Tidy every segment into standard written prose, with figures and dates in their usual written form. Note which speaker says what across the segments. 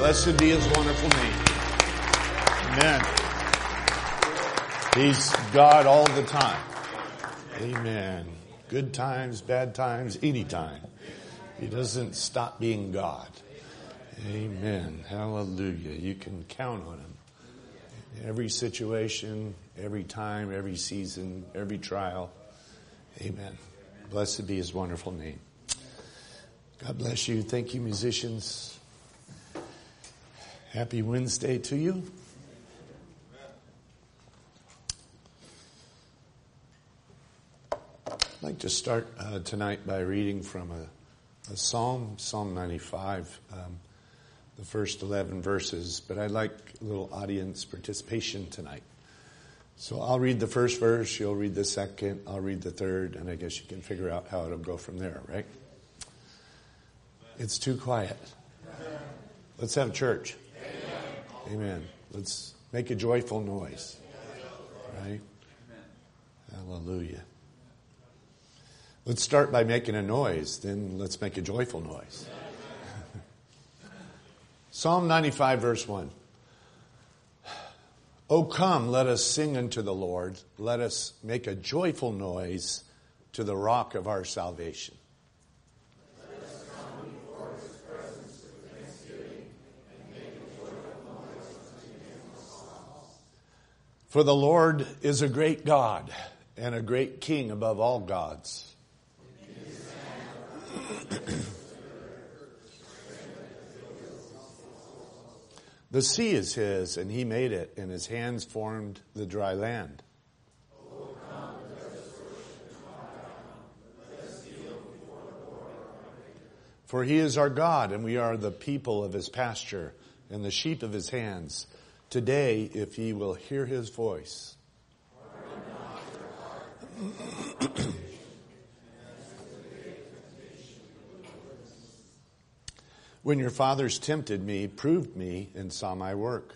Speaker 1: Blessed be his wonderful name. Amen. He's God all the time. Amen. Good times, bad times, any time. He doesn't stop being God. Amen. Hallelujah. You can count on him. Every situation, every time, every season, every trial. Amen. Blessed be his wonderful name. God bless you. Thank you, musicians. Happy Wednesday to you. I'd like to start tonight by reading from a psalm, Psalm 95, the first 11 verses, but I'd like a little audience participation tonight. So I'll read the first verse, you'll read the second, I'll read the third, and I guess you can figure out how it'll go from there, right? It's too quiet. Let's have church. Amen. Let's make a joyful noise. Right? Hallelujah. Let's start by making a noise, then let's make a joyful noise. Psalm 95, verse 1. O come, let us sing unto the Lord. Let us make a joyful noise to the rock of our salvation.
Speaker 2: Let us come before his presence with thanksgiving and make a joyful noise unto him with songs.
Speaker 1: For the Lord is a great God and a great King above all gods. The sea is his, and he made it, and his hands formed the dry land. For he is our God, and we are the people of his pasture, and the sheep of his hands. Today, if ye will hear his voice. When your fathers tempted me, proved me, and saw my work.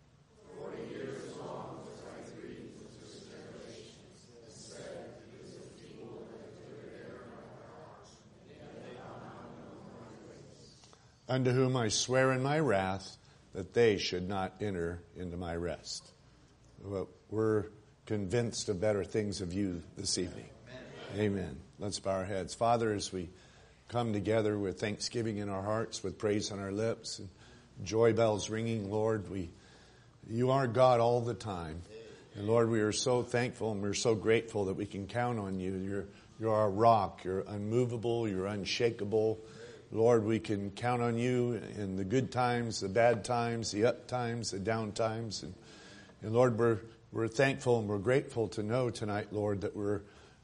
Speaker 2: 40 years long was I grieved with this generation, and said, it is a people that have put error in our hearts, and they have not known my ways.
Speaker 1: Unto whom I swear in my wrath that they should not enter into my rest. Well, we're convinced of better things of you this evening. Amen. Let's bow our heads. Father, as we come together with thanksgiving in our hearts, with praise on our lips, and joy bells ringing, Lord, you are God all the time. And Lord, we are so thankful and we're so grateful that we can count on you. You're our rock. You're unmovable. You're unshakable. Lord, we can count on you in the good times, the bad times, the up times, the down times. And Lord, we're thankful and we're grateful to know tonight, Lord, that we're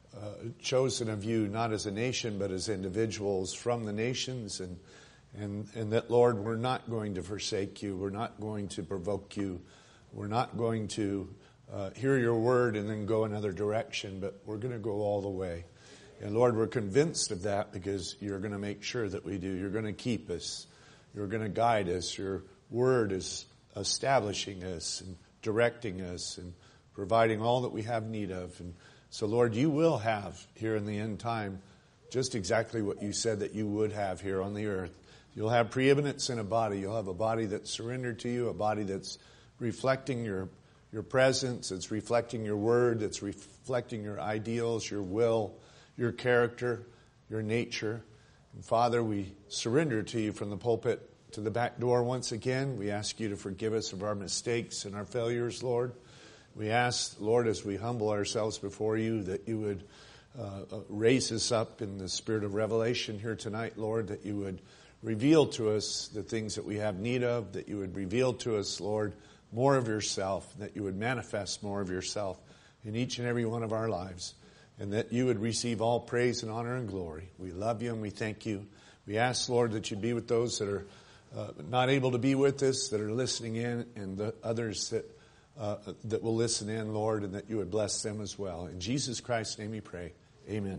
Speaker 1: chosen of you, not as a nation, but as individuals from the nations, and that, Lord, we're not going to forsake you. We're not going to provoke you. We're not going to hear your word and then go another direction, but we're going to go all the way. And Lord, we're convinced of that because you're going to make sure that we do. You're going to keep us. You're going to guide us. Your word is establishing us and directing us and providing all that we have need of. And so, Lord, you will have here in the end time just exactly what you said that you would have here on the earth. You'll have preeminence in a body. You'll have a body that's surrendered to you, a body that's reflecting your presence, it's reflecting your word, it's reflecting your ideals, your will, your character, your nature. And Father, we surrender to you from the pulpit to the back door once again. We ask you to forgive us of our mistakes and our failures, Lord. We ask, Lord, as we humble ourselves before you, that you would raise us up in the spirit of revelation here tonight, Lord, that you would reveal to us the things that we have need of, that you would reveal to us, Lord, more of yourself, that you would manifest more of yourself in each and every one of our lives, and that you would receive all praise and honor and glory. We love you and we thank you. We ask, Lord, that you be with those that are not able to be with us, that are listening in, and the others that will listen in, Lord, and that you would bless them as well. In Jesus Christ's name we pray. Amen.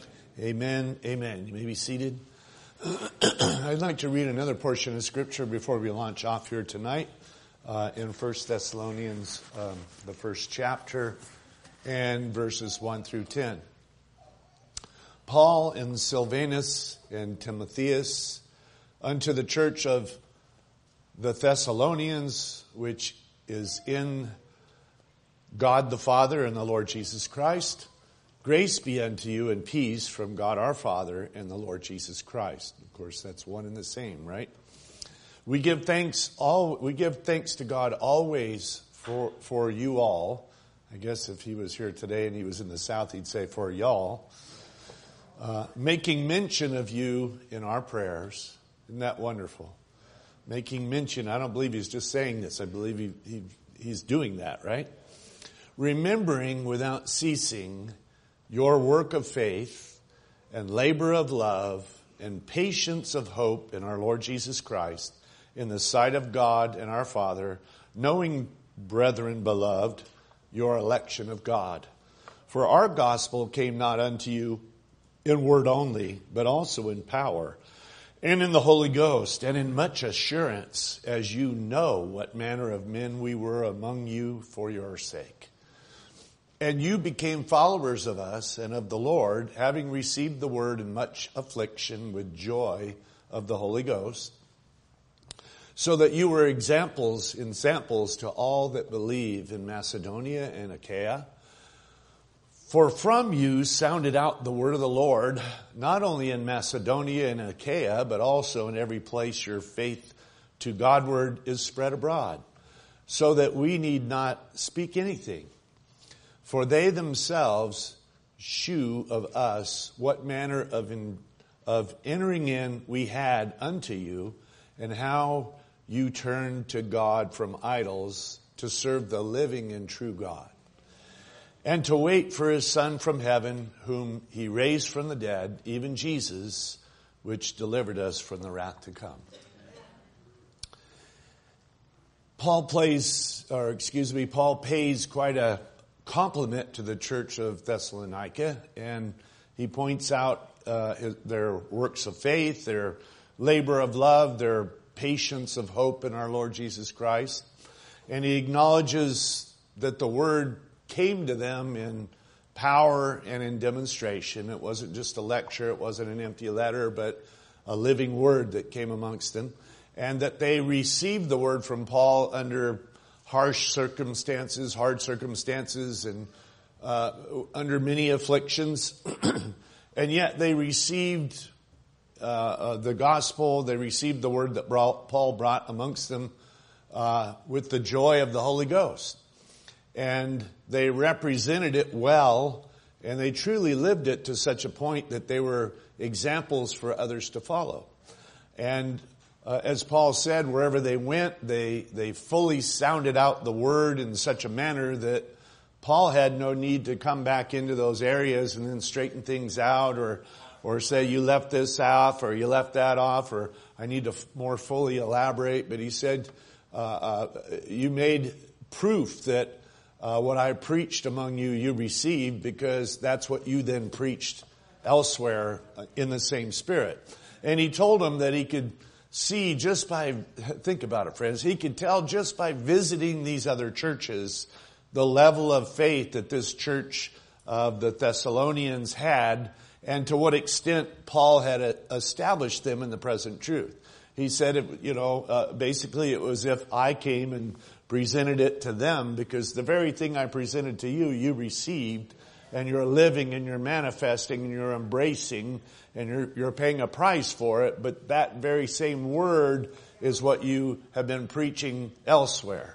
Speaker 1: Amen. Amen. You may be seated. I'd like to read another portion of Scripture before we launch off here tonight in 1 Thessalonians, the first chapter, and verses 1 through 10. Paul and Silvanus and Timotheus unto the church of the Thessalonians, which is in God the Father and the Lord Jesus Christ. Grace be unto you and peace from God our Father and the Lord Jesus Christ. Of course, that's one and the same, right? We give thanks to God always for you all. I guess if he was here today and he was in the South, he'd say for y'all. Making mention of you in our prayers. Isn't that wonderful? Making mention. I don't believe he's just saying this. I believe he's doing that, right? Remembering without ceasing your work of faith and labor of love and patience of hope in our Lord Jesus Christ in the sight of God and our Father, knowing, brethren beloved, your election of God. For our gospel came not unto you in word only, but also in power, and in the Holy Ghost, and in much assurance, as you know what manner of men we were among you for your sake. And you became followers of us and of the Lord, having received the word in much affliction with joy of the Holy Ghost, so that you were examples and samples to all that believe in Macedonia and Achaia. For from you sounded out the word of the Lord, not only in Macedonia and Achaia, but also in every place your faith to Godward is spread abroad, so that we need not speak anything. For they themselves shew of us what manner of entering in we had unto you, and how you turned to God from idols to serve the living and true God, and to wait for his Son from heaven, whom he raised from the dead, even Jesus, which delivered us from the wrath to come. Paul pays quite a compliment to the church of Thessalonica, and he points out their works of faith, their labor of love, their patience of hope in our Lord Jesus Christ. And he acknowledges that the word came to them in power and in demonstration. It wasn't just a lecture, it wasn't an empty letter, but a living word that came amongst them. And that they received the word from Paul under hard circumstances, and under many afflictions. And yet they received the gospel, they received the word that Paul brought amongst them with the joy of the Holy Ghost. And they represented it well, and they truly lived it to such a point that they were examples for others to follow. And as Paul said, wherever they went, they fully sounded out the word in such a manner that Paul had no need to come back into those areas and then straighten things out or say, you left this off or you left that off or I need to more fully elaborate. But he said, you made proof that what I preached among you, you received, because that's what you then preached elsewhere in the same spirit. And he told them that he could see just by, think about it, friends, he could tell just by visiting these other churches the level of faith that this church of the Thessalonians had, and to what extent Paul had established them in the present truth. He said, basically it was if I came and presented it to them, because the very thing I presented to you, you received, and you're living and you're manifesting and you're embracing and you're paying a price for it. But that very same word is what you have been preaching elsewhere.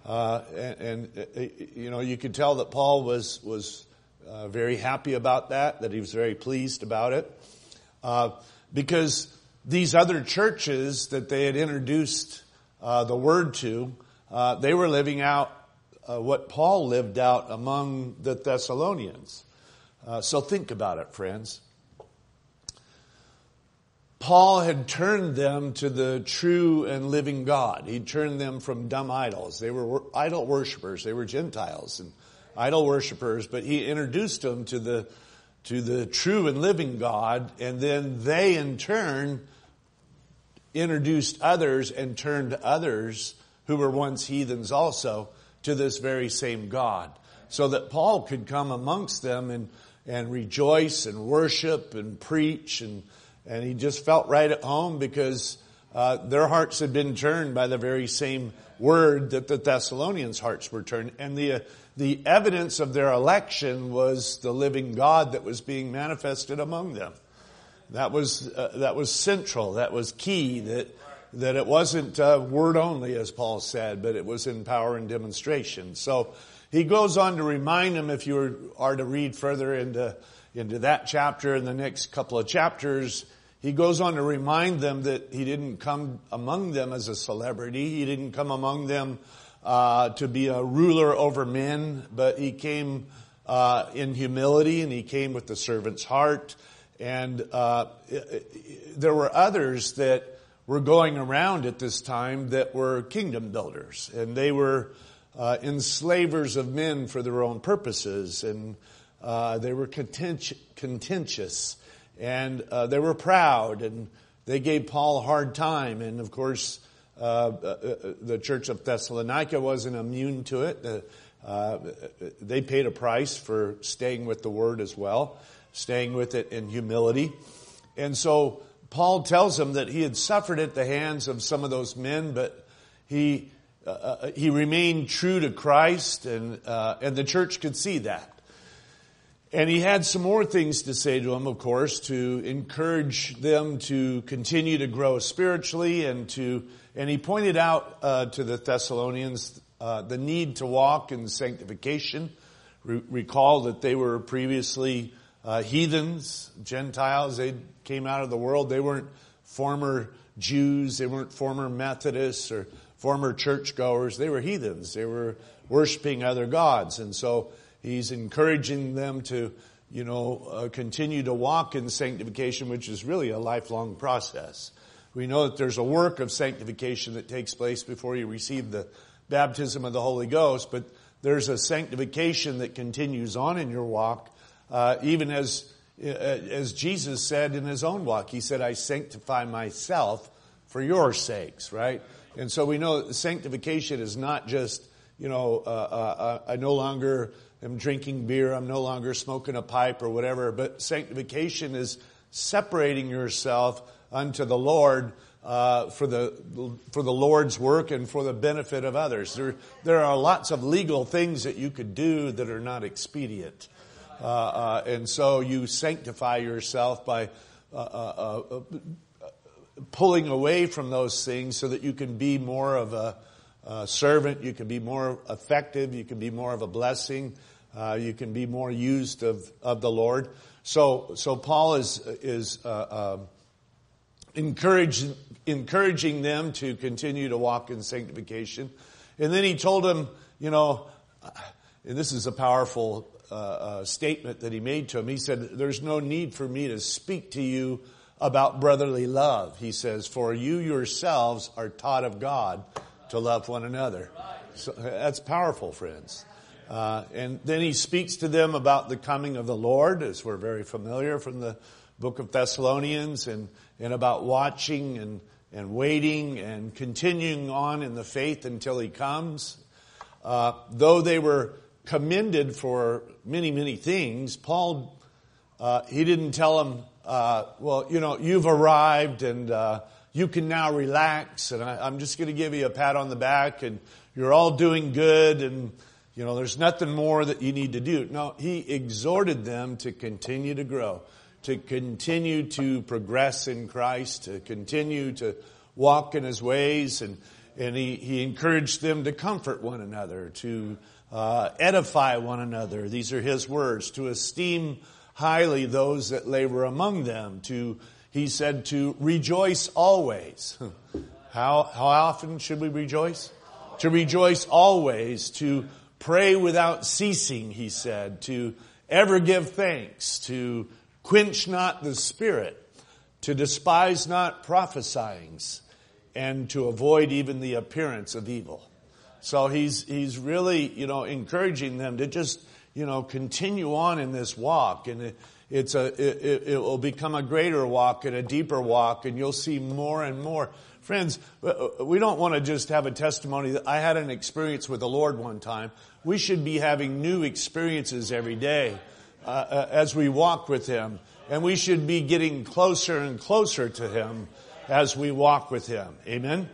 Speaker 1: You could tell that Paul was very happy about that he was very pleased about it. Because these other churches that they had introduced the word to, they were living out what Paul lived out among the Thessalonians. So think about it, friends. Paul had turned them to the true and living God. He turned them from dumb idols. They were idol worshipers. They were Gentiles and idol worshipers. But he introduced them to the true and living God. And then they in turn introduced others and turned others who were once heathens also to this very same God. So that Paul could come amongst them and rejoice and worship and preach, and he just felt right at home because their hearts had been turned by the very same word that the Thessalonians' hearts were turned. And the evidence of their election was the living God that was being manifested among them. That was central. That was key. That it wasn't word only, as Paul said, but it was in power and demonstration. So he goes on to remind them, if you are to read further into that chapter and the next couple of chapters, he goes on to remind them that he didn't come among them as a celebrity. He didn't come among them to be a ruler over men, but he came in humility, and he came with the servant's heart. And there were others that were going around at this time that were kingdom builders, and they were enslavers of men for their own purposes, and they were contentious, and they were proud, and they gave Paul a hard time. And of course, the church of Thessalonica wasn't immune to it. They paid a price for staying with the word as well, staying with it in humility. And so Paul tells them that he had suffered at the hands of some of those men, but he remained true to Christ, and the church could see that. And he had some more things to say to them, of course, to encourage them to continue to grow spiritually, and he pointed out to the Thessalonians the need to walk in sanctification. Recall that they were previously heathens, Gentiles. They came out of the world. They weren't former Jews. They weren't former Methodists or former churchgoers. They were heathens. They were worshiping other gods. And so he's encouraging them to, continue to walk in sanctification, which is really a lifelong process. We know that there's a work of sanctification that takes place before you receive the baptism of the Holy Ghost, but there's a sanctification that continues on in your walk, even as Jesus said in his own walk. He said, I sanctify myself for your sakes, right? And so we know that sanctification is not just, I no longer am drinking beer, I'm no longer smoking a pipe or whatever, but sanctification is separating yourself unto the Lord for the Lord's work and for the benefit of others. There are lots of legal things that you could do that are not expedient. And so you sanctify yourself by pulling away from those things so that you can be more of a servant, you can be more effective, you can be more of a blessing, you can be more used of the Lord. So Paul is encouraging them to continue to walk in sanctification. And then he told them, and this is a powerful statement that he made to him. He said, there's no need for me to speak to you about brotherly love. He says, for you yourselves are taught of God to love one another. So that's powerful, friends. And then he speaks to them about the coming of the Lord, as we're very familiar from the book of Thessalonians, and about watching and waiting and continuing on in the faith until he comes. Though they were commended for many, many things, Paul, he didn't tell them, you've arrived and you can now relax, and I'm just going to give you a pat on the back, and you're all doing good, and there's nothing more that you need to do. No, he exhorted them to continue to grow, to continue to progress in Christ, to continue to walk in his ways, and he encouraged them to comfort one another, to edify one another. These are his words. To esteem highly those that labor among them. He said to rejoice always. How often should we rejoice? To rejoice always. To pray without ceasing, he said. To ever give thanks. To quench not the spirit. To despise not prophesying. And to avoid even the appearance of evil. So he's really, encouraging them to just, continue on in this walk, and it will become a greater walk and a deeper walk, and you'll see more and more. Friends, we don't want to just have a testimony that I had an experience with the Lord one time. We should be having new experiences every day as we walk with him, and we should be getting closer and closer to him. as we walk with Him. Amen?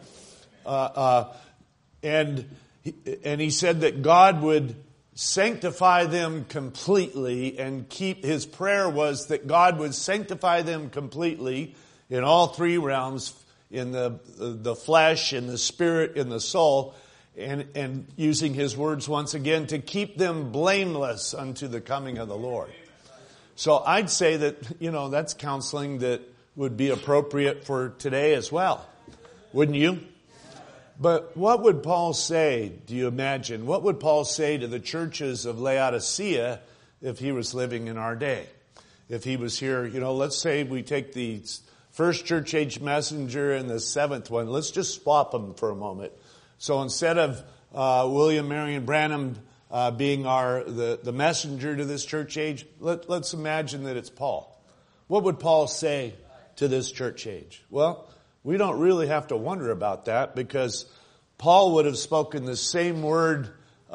Speaker 1: And he said that God would sanctify them completely, and his prayer was that God would sanctify them completely in all three realms, in the flesh, in the spirit, in the soul, and using his words once again, to keep them blameless unto the coming of the Lord. So I'd say that, that's counseling that would be appropriate for today as well. Wouldn't you? But what would Paul say, do you imagine? What would Paul say to the churches of Laodicea if he was living in our day? If he was here, let's say we take the first church age messenger and the seventh one. Let's just swap them for a moment. So instead of William Marion Branham being the messenger to this church age, let's imagine that it's Paul. What would Paul say to this church age? Well, we don't really have to wonder about that, because Paul would have spoken the same word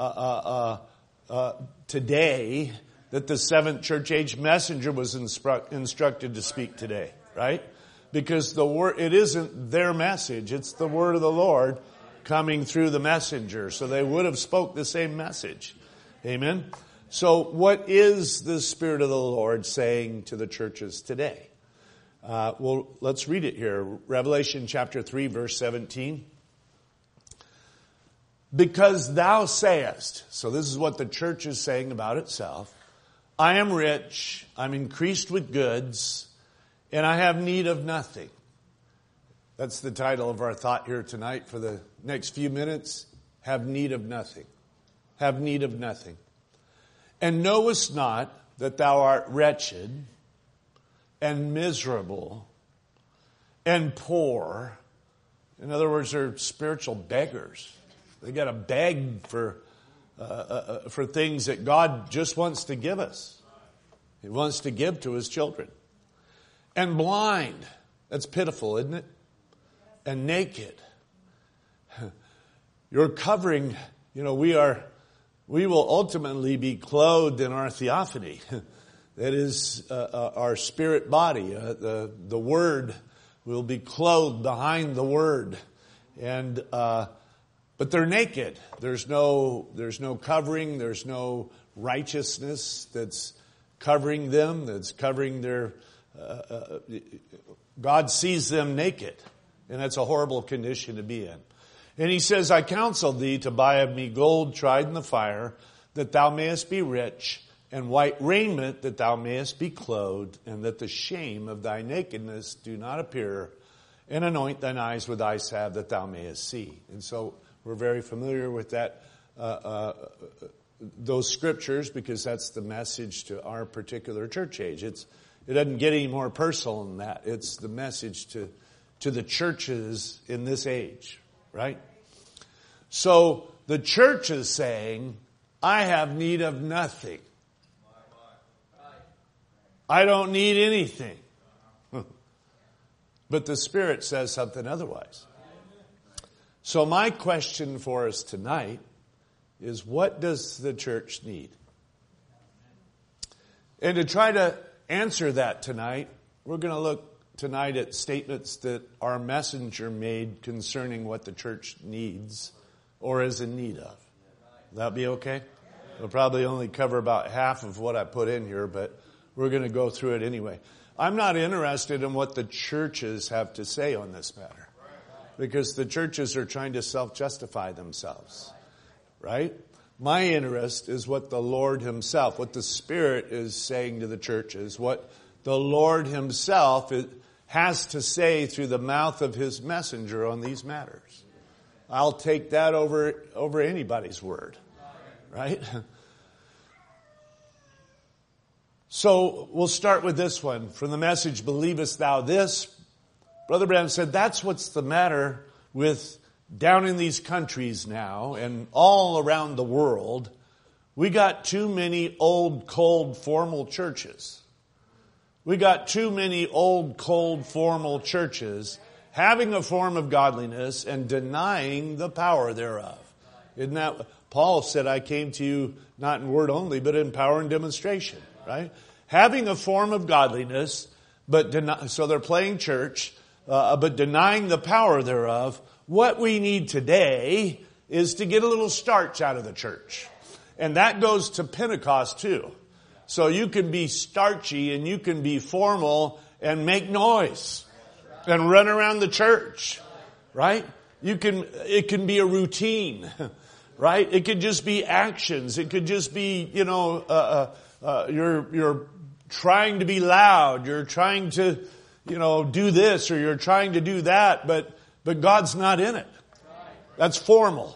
Speaker 1: today that the seventh church age messenger was instructed to speak today, right? Because it isn't their message, it's the word of the Lord coming through the messenger. So they would have spoke the same message. Amen? So what is the Spirit of the Lord saying to the churches today? Well, let's read it here. Revelation chapter 3, verse 17. Because thou sayest, so this is what the church is saying about itself, I am rich, I'm increased with goods, and I have need of nothing. That's the title of our thought here tonight for the next few minutes. Have need of nothing. Have need of nothing. And knowest not that thou art wretched and miserable and poor. In other words, they're spiritual beggars. They got to beg for things that God just wants to give us. He wants to give to His children. And blind. That's pitiful, isn't it? And naked. You're covering, we will ultimately be clothed in our theophany. That is our spirit body. The Word will be clothed behind the Word. And, but they're naked. There's no covering. There's no righteousness that's covering them. That's covering their, God sees them naked. And that's a horrible condition to be in. And he says, I counsel thee to buy of me gold tried in the fire, that thou mayest be rich, and white raiment, that thou mayest be clothed, and that the shame of thy nakedness do not appear, and anoint thine eyes with eye salve, that thou mayest see. And so we're very familiar with that, those scriptures, because that's the message to our particular church age. It doesn't get any more personal than that. It's the message to the churches in this age, right? So the church is saying, I have need of nothing. I don't need anything. But the Spirit says something otherwise. So my question for us tonight is, what does the church need? And to try to answer that tonight, we're going to look tonight at statements that our messenger made concerning what the church needs or is in need of. Will that be okay? We'll probably only cover about half of what I put in here, but we're going to go through it anyway. I'm not interested in what the churches have to say on this matter, because the churches are trying to self-justify themselves, right? My interest is what the Lord Himself, what the Spirit is saying to the churches, what the Lord Himself has to say through the mouth of His messenger on these matters. I'll take that over anybody's word, right? So we'll start with this one. From the message, Believest Thou This? Brother Branham said that's what's the matter with down in these countries now and all around the world. We got too many old, cold, formal churches. We got too many old, cold, formal churches having a form of godliness and denying the power thereof. Isn't that, Paul said, I came to you not in word only, but in power and demonstration, right? Having a form of godliness, but so they're playing church. but denying the power thereof. What we need today is to get a little starch out of the church. And that goes to Pentecost too. So you can be starchy and you can be formal and make noise and run around the church, right? It can be a routine, right? It could just be actions. It could just be, you're trying to be loud. You're trying to, do this or you're trying to do that, but God's not in it. That's formal.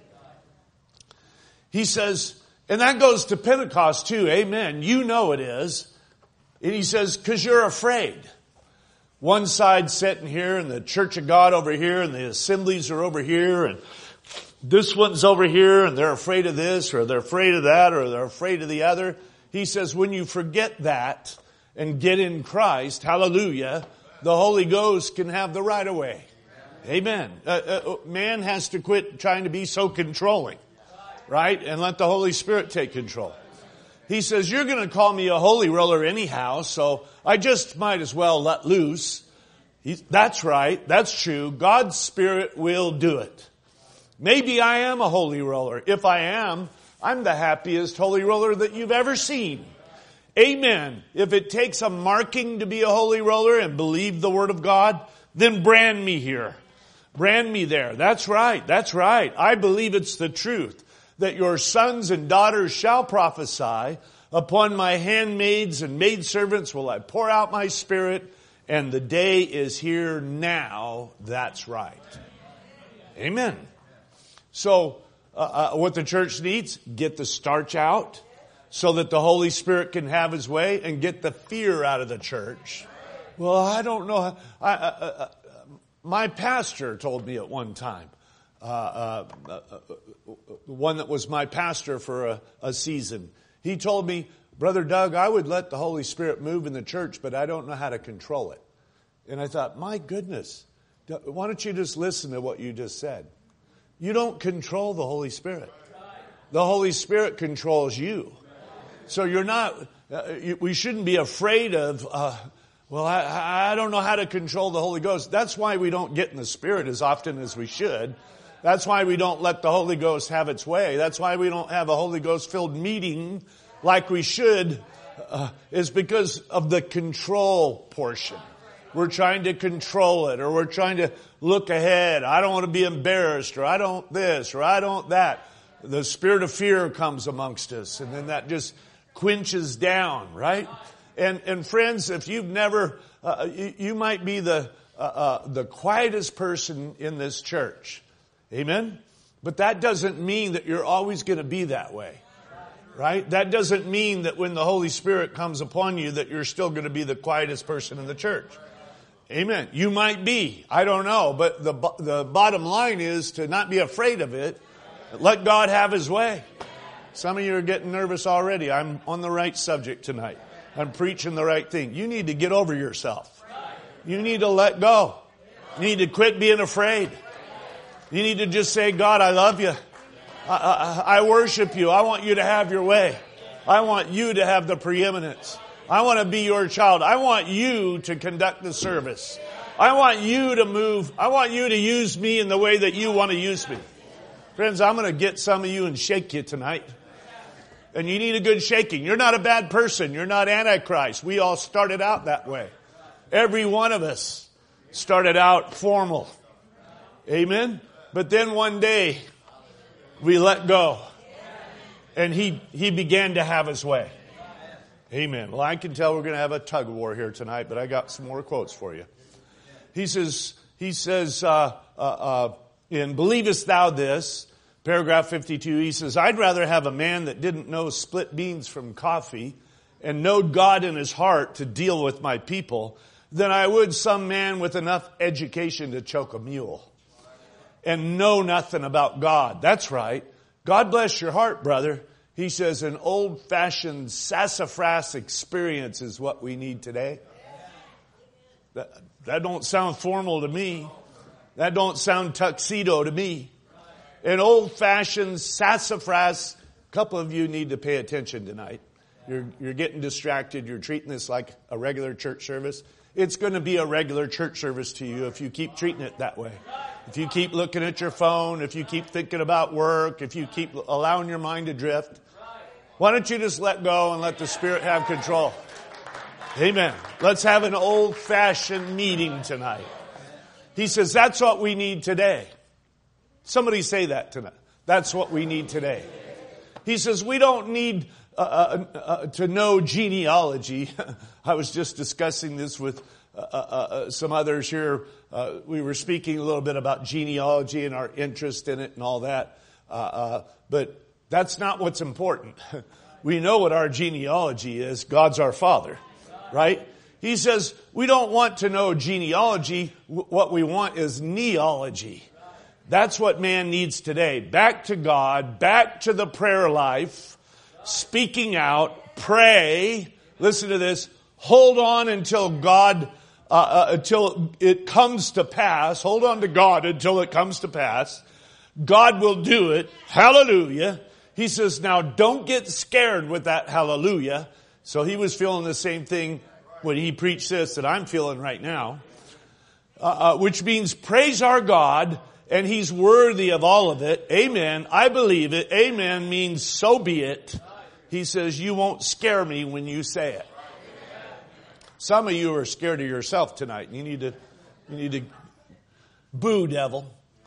Speaker 1: He says, and that goes to Pentecost too. Amen. You know it is. And he says, because you're afraid. One side sitting here and the Church of God over here and the assemblies are over here and this one's over here and they're afraid of this or they're afraid of that or they're afraid of the other. He says, when you forget that and get in Christ, hallelujah, the Holy Ghost can have the right of way. Amen. Man has to quit trying to be so controlling, right? And let the Holy Spirit take control. He says, you're going to call me a holy roller anyhow, so I just might as well let loose. That's right. That's true. God's Spirit will do it. Maybe I am a holy roller. If I am, I'm the happiest holy roller that you've ever seen. Amen. If it takes a marking to be a holy roller and believe the Word of God, then brand me here. Brand me there. That's right. That's right. I believe it's the truth that your sons and daughters shall prophesy. Upon my handmaids and maidservants will I pour out my Spirit, and the day is here now. That's right. Amen. So, what the church needs, get the starch out so that the Holy Spirit can have His way, and get the fear out of the church. Well, I don't know. My pastor told me at one time, one that was my pastor for a season. He told me, Brother Doug, I would let the Holy Spirit move in the church, but I don't know how to control it. And I thought, my goodness, why don't you just listen to what you just said? You don't control the Holy Spirit. The Holy Spirit controls you. So you're not, we shouldn't be afraid of, I don't know how to control the Holy Ghost. That's why we don't get in the Spirit as often as we should. That's why we don't let the Holy Ghost have its way. That's why we don't have a Holy Ghost-filled meeting like we should, is because of the control portion. We're trying to control it, or we're trying to look ahead. I don't want to be embarrassed, or I don't this, or I don't that. The spirit of fear comes amongst us, and then that just quenches down, right? And friends, if you've never, you might be the quietest person in this church. Amen? But that doesn't mean that you're always going to be that way. Right? That doesn't mean that when the Holy Spirit comes upon you that you're still going to be the quietest person in the church. Amen. You might be. I don't know. But the bottom line is to not be afraid of it. Let God have His way. Some of you are getting nervous already. I'm on the right subject tonight. I'm preaching the right thing. You need to get over yourself. You need to let go. You need to quit being afraid. You need to just say, God, I love you. I worship you. I want you to have your way. I want you to have the preeminence. I want to be your child. I want you to conduct the service. I want you to move. I want you to use me in the way that you want to use me. Friends, I'm going to get some of you and shake you tonight. And you need a good shaking. You're not a bad person. You're not Antichrist. We all started out that way. Every one of us started out formal. Amen? But then one day, we let go. And he began to have His way. Amen. Well, I can tell we're going to have a tug of war here tonight, but I got some more quotes for you. He says, in Believest Thou This, paragraph 52, he says, I'd rather have a man that didn't know split beans from coffee and knowed God in his heart to deal with my people than I would some man with enough education to choke a mule and know nothing about God. That's right. God bless your heart, brother. He says an old-fashioned sassafras experience is what we need today. That don't sound formal to me. That don't sound tuxedo to me. An old-fashioned sassafras. A couple of you need to pay attention tonight. You're getting distracted. You're treating this like a regular church service. It's going to be a regular church service to you if you keep treating it that way. If you keep looking at your phone, if you keep thinking about work, if you keep allowing your mind to drift, why don't you just let go and let the Spirit have control? Amen. Let's have an old-fashioned meeting tonight. He says, that's what we need today. Somebody say that tonight. That's what we need today. He says, we don't need to know genealogy. I was just discussing this with some others here. We were speaking a little bit about genealogy and our interest in it and all that. But that's not what's important. We know what our genealogy is. God's our Father, right? He says, we don't want to know genealogy. What we want is neology. That's what man needs today. Back to God, back to the prayer life, speaking out, pray. Listen to this. Hold on until God, until it comes to pass. Hold on to God until it comes to pass. God will do it. Hallelujah. He says, now don't get scared with that hallelujah. So he was feeling the same thing when he preached this that I'm feeling right now. Which means praise our God, and He's worthy of all of it. Amen. I believe it. Amen means so be it. He says, you won't scare me when you say it. Some of you are scared of yourself tonight. You need to boo, devil.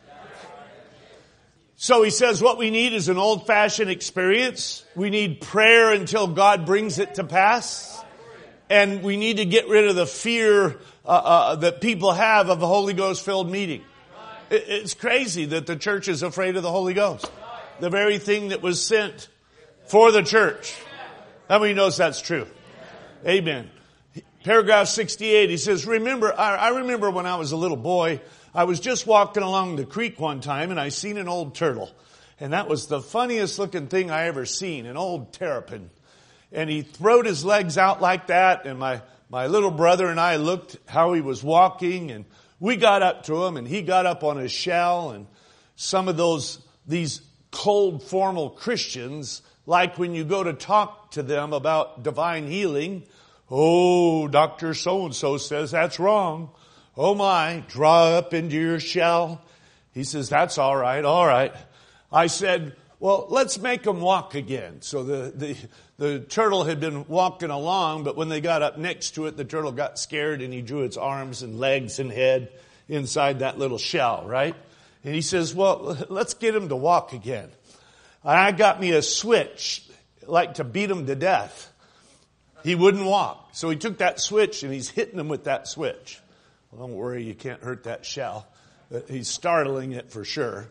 Speaker 1: So he says what we need is an old-fashioned experience. We need prayer until God brings it to pass. And we need to get rid of the fear that people have of a Holy Ghost-filled meeting. It's crazy that the church is afraid of the Holy Ghost. The very thing that was sent for the church. How many knows that's true? Amen. Paragraph 68, he says, I remember when I was a little boy, I was just walking along the creek one time and I seen an old turtle. And that was the funniest looking thing I ever seen, an old terrapin. And he throwed his legs out like that, and my little brother and I looked how he was walking, and we got up to him, and he got up on his shell, and some of these cold, formal Christians, like when you go to talk to them about divine healing, oh, Dr. So-and-so says that's wrong. Oh my, draw up into your shell. He says, that's all right, all right. I said, well, let's make them walk again. So the turtle had been walking along, but when they got up next to it, the turtle got scared and he drew its arms and legs and head inside that little shell, right? And he says, well, let's get him to walk again. I got me a switch, like to beat him to death. He wouldn't walk. So he took that switch and he's hitting him with that switch. Well, don't worry, you can't hurt that shell. But he's startling it for sure.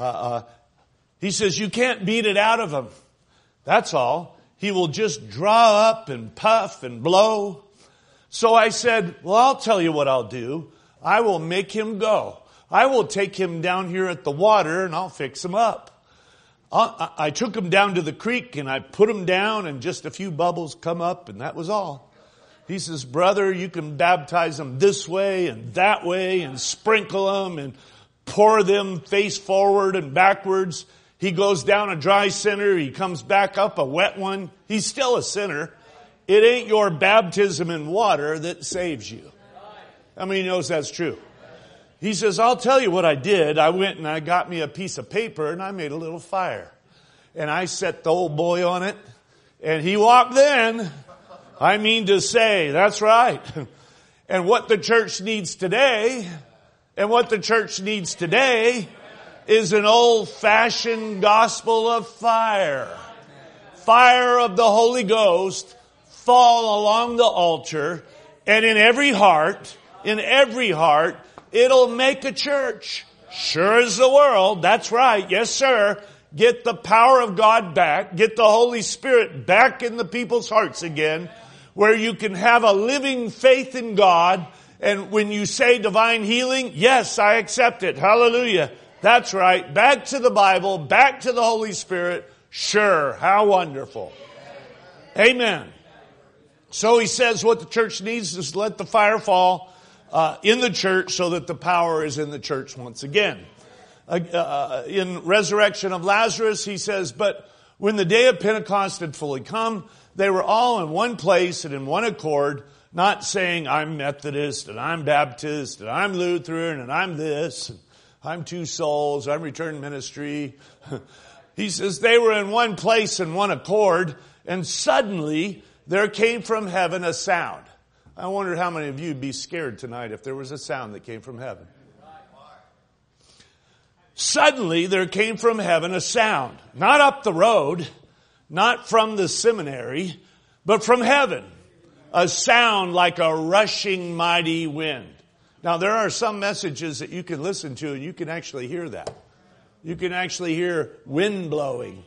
Speaker 1: He says, you can't beat it out of him. That's all. He will just draw up and puff and blow. So I said, well, I'll tell you what I'll do. I will make him go. I will take him down here at the water and I'll fix him up. I took him down to the creek and I put him down and just a few bubbles come up and that was all. He says, brother, you can baptize them this way and that way and sprinkle them and pour them face forward and backwards. He goes down a dry sinner. He comes back up a wet one. He's still a sinner. It ain't your baptism in water that saves you. How many knows that's true? He says, I'll tell you what I did. I went and I got me a piece of paper and I made a little fire. And I set the old boy on it. And he walked then. I mean to say, that's right. And what the church needs today, is an old-fashioned gospel of fire. Fire of the Holy Ghost fall along the altar, and in every heart, it'll make a church. Sure as the world, that's right, yes sir. Get the power of God back, get the Holy Spirit back in the people's hearts again, where you can have a living faith in God, and when you say divine healing, yes, I accept it, hallelujah. That's right. Back to the Bible, back to the Holy Spirit. Sure. How wonderful. Amen. So he says what the church needs is let the fire fall in the church so that the power is in the church once again. In Resurrection of Lazarus, he says, but when the day of Pentecost had fully come, They were all in one place and in one accord, not saying I'm Methodist and I'm Baptist and I'm Lutheran and I'm this, and I'm Two Souls, I'm Return Ministry. He says they were in one place and one accord, and suddenly there came from heaven a sound. I wondered how many of you would be scared tonight if there was a sound that came from heaven. Suddenly there came from heaven a sound, not up the road, not from the seminary, but from heaven. A sound like a rushing mighty wind. Now there are some messages that you can listen to and you can actually hear that. You can actually hear wind blowing.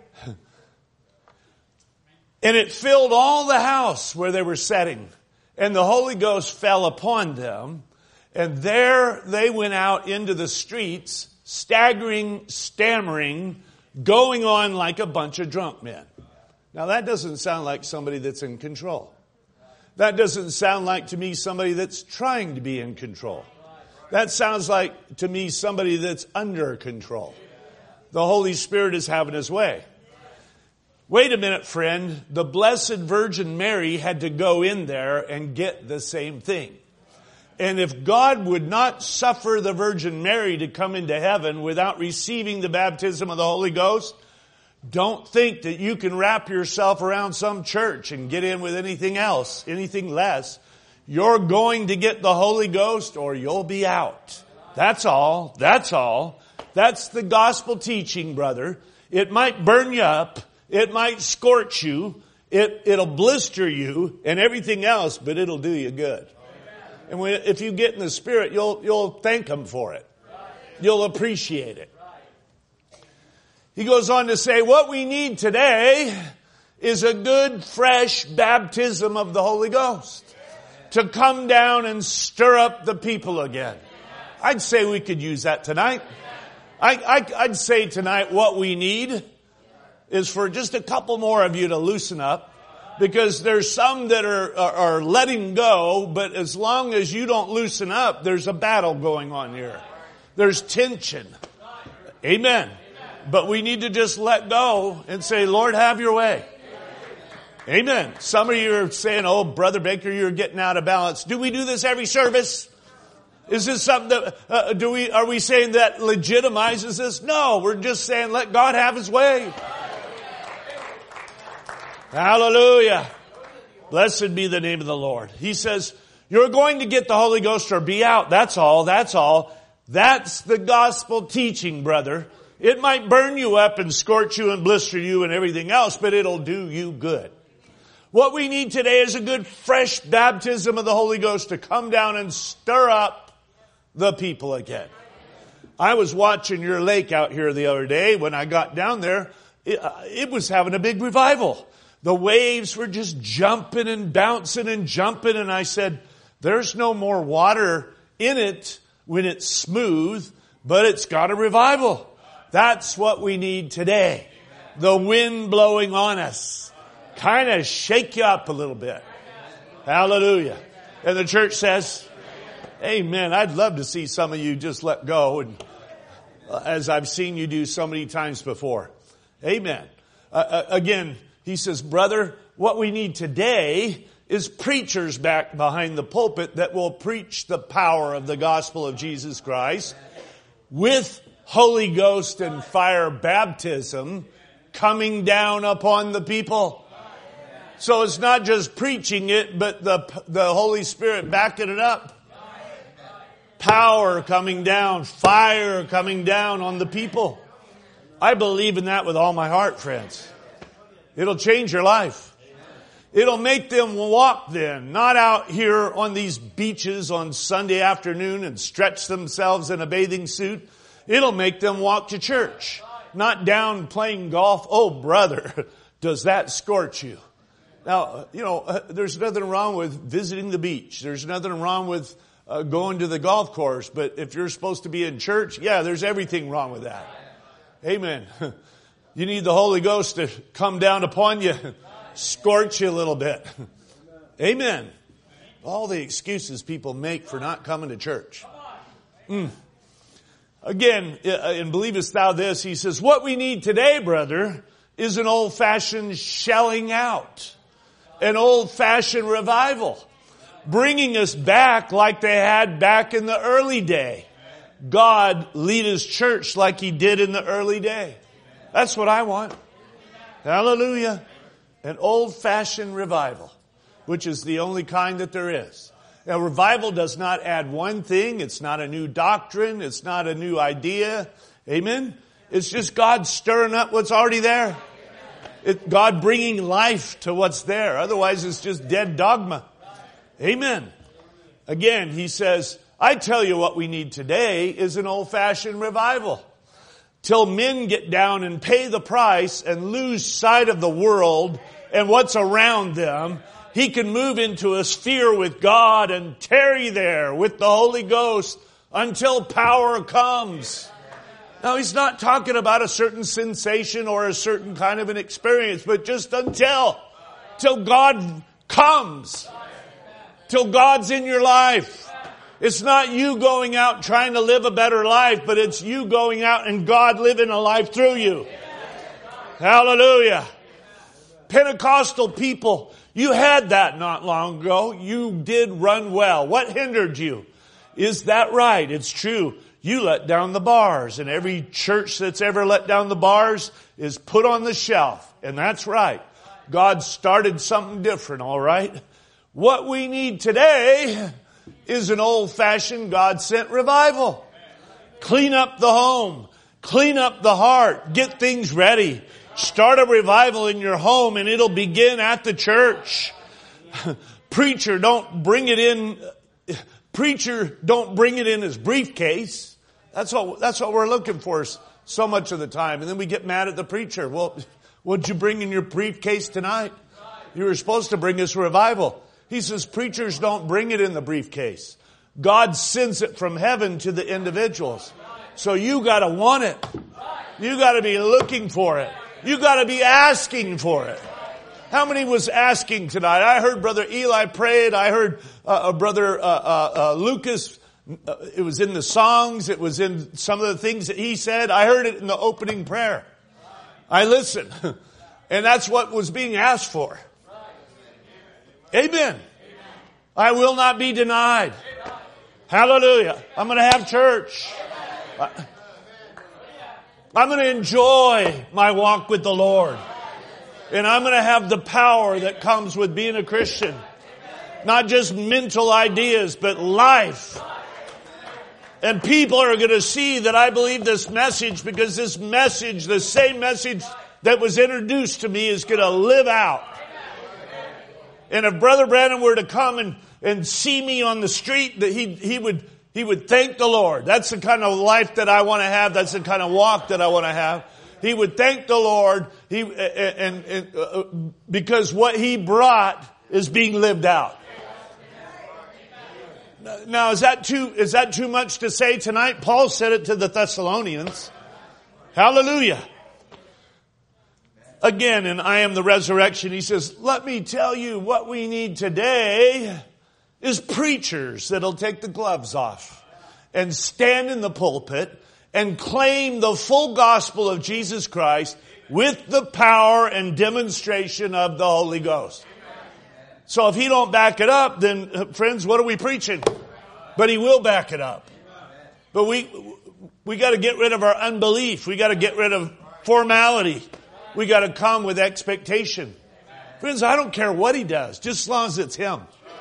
Speaker 1: And it filled all the house where they were sitting. And the Holy Ghost fell upon them. And there they went out into the streets, staggering, stammering, going on like a bunch of drunk men. Now that doesn't sound like somebody that's in control. That doesn't sound like to me somebody that's trying to be in control. That sounds like to me somebody that's under control. The Holy Spirit is having His way. Wait a minute, friend. The Blessed Virgin Mary had to go in there and get the same thing. And if God would not suffer the Virgin Mary to come into heaven without receiving the baptism of the Holy Ghost, don't think that you can wrap yourself around some church and get in with anything else, anything less. You're going to get the Holy Ghost or you'll be out. That's all. That's all. That's the gospel teaching, brother. It might burn you up. It might scorch you. It'll blister you and everything else, but it'll do you good. And if you get in the Spirit, you'll thank Him for it. You'll appreciate it. He goes on to say, what we need today is a good, fresh baptism of the Holy Ghost to come down and stir up the people again. I'd say we could use that tonight. I'd say tonight what we need is for just a couple more of you to loosen up, because there's some that are letting go, but as long as you don't loosen up, there's a battle going on here. There's tension. Amen. But we need to just let go and say, Lord, have your way. Amen. Some of you are saying, oh, Brother Baker, you're getting out of balance. Do we do this every service? Is this something that, are we saying that legitimizes this? No, we're just saying let God have His way. Hallelujah. Blessed be the name of the Lord. He says, you're going to get the Holy Ghost or be out. That's all. That's all. That's the gospel teaching, brother. It might burn you up and scorch you and blister you and everything else, but it'll do you good. What we need today is a good fresh baptism of the Holy Ghost to come down and stir up the people again. I was watching your lake out here the other day. When I got down there, it was having a big revival. The waves were just jumping and bouncing and jumping, and I said, there's no more water in it when it's smooth, but it's got a revival. That's what we need today. The wind blowing on us. Kind of shake you up a little bit. Hallelujah. And the church says, amen. I'd love to see some of you just let go, and as I've seen you do so many times before. Amen. Again, he says, brother, what we need today is preachers back behind the pulpit that will preach the power of the gospel of Jesus Christ with Holy Ghost and fire baptism coming down upon the people. So it's not just preaching it, but the Holy Spirit backing it up. Power coming down, fire coming down on the people. I believe in that with all my heart, friends. It'll change your life. It'll make them walk then, not out here on these beaches on Sunday afternoon and stretch themselves in a bathing suit. It'll make them walk to church, not down playing golf. Oh, brother, does that scorch you? Now, there's nothing wrong with visiting the beach. There's nothing wrong with going to the golf course. But if you're supposed to be in church, yeah, there's everything wrong with that. Amen. You need the Holy Ghost to come down upon you, scorch you a little bit. Amen. All the excuses people make for not coming to church. Again, and believest thou this? He says, what we need today, brother, is an old-fashioned shelling out. An old-fashioned revival. Bringing us back like they had back in the early day. God lead His church like He did in the early day. That's what I want. Hallelujah. An old-fashioned revival, which is the only kind that there is. Now, revival does not add one thing. It's not a new doctrine. It's not a new idea. Amen? It's just God stirring up what's already there. God bringing life to what's there. Otherwise, it's just dead dogma. Amen. Again, he says, I tell you what we need today is an old-fashioned revival. Till men get down and pay the price and lose sight of the world and what's around them, he can move into a sphere with God and tarry there with the Holy Ghost until power comes. Now, he's not talking about a certain sensation or a certain kind of an experience, but just till God comes. Till God's in your life. It's not you going out trying to live a better life, but it's you going out and God living a life through you. Hallelujah. Pentecostal people, you had that not long ago. You did run well. What hindered you? Is that right? It's true. You let down the bars, and every church that's ever let down the bars is put on the shelf. And that's right. God started something different, all right? What we need today is an old-fashioned God-sent revival. Clean up the home. Clean up the heart. Get things ready. Start a revival in your home and it'll begin at the church. Preacher, don't bring it in his briefcase. That's what we're looking for so much of the time. And then we get mad at the preacher. Well, what'd you bring in your briefcase tonight? You were supposed to bring us revival. He says preachers don't bring it in the briefcase. God sends it from heaven to the individuals. So you got to want it. You got to be looking for it. You got to be asking for it. How many was asking tonight? I heard Brother Eli prayed. I heard Brother Lucas. It was in the songs. It was in some of the things that he said. I heard it in the opening prayer. I listened. And that's what was being asked for. Amen. I will not be denied. Hallelujah. I'm going to have church. I'm going to enjoy my walk with the Lord. And I'm going to have the power that comes with being a Christian. Not just mental ideas, but life. And people are going to see that I believe this message, because this message, the same message that was introduced to me, is going to live out. And if Brother Branham were to come and see me on the street, that he would thank the Lord. That's the kind of life that I want to have. That's the kind of walk that I want to have. He would thank the Lord. Because what he brought is being lived out. Now, is that too much to say tonight? Paul said it to the Thessalonians. Hallelujah. Again, in I Am the Resurrection, he says, let me tell you what we need today is preachers that'll take the gloves off and stand in the pulpit and claim the full gospel of Jesus Christ with the power and demonstration of the Holy Ghost. So if he don't back it up, then friends, what are we preaching? But he will back it up. But we got to get rid of our unbelief. We got to get rid of formality. We got to come with expectation. Friends, I don't care what he does, just as long as it's him.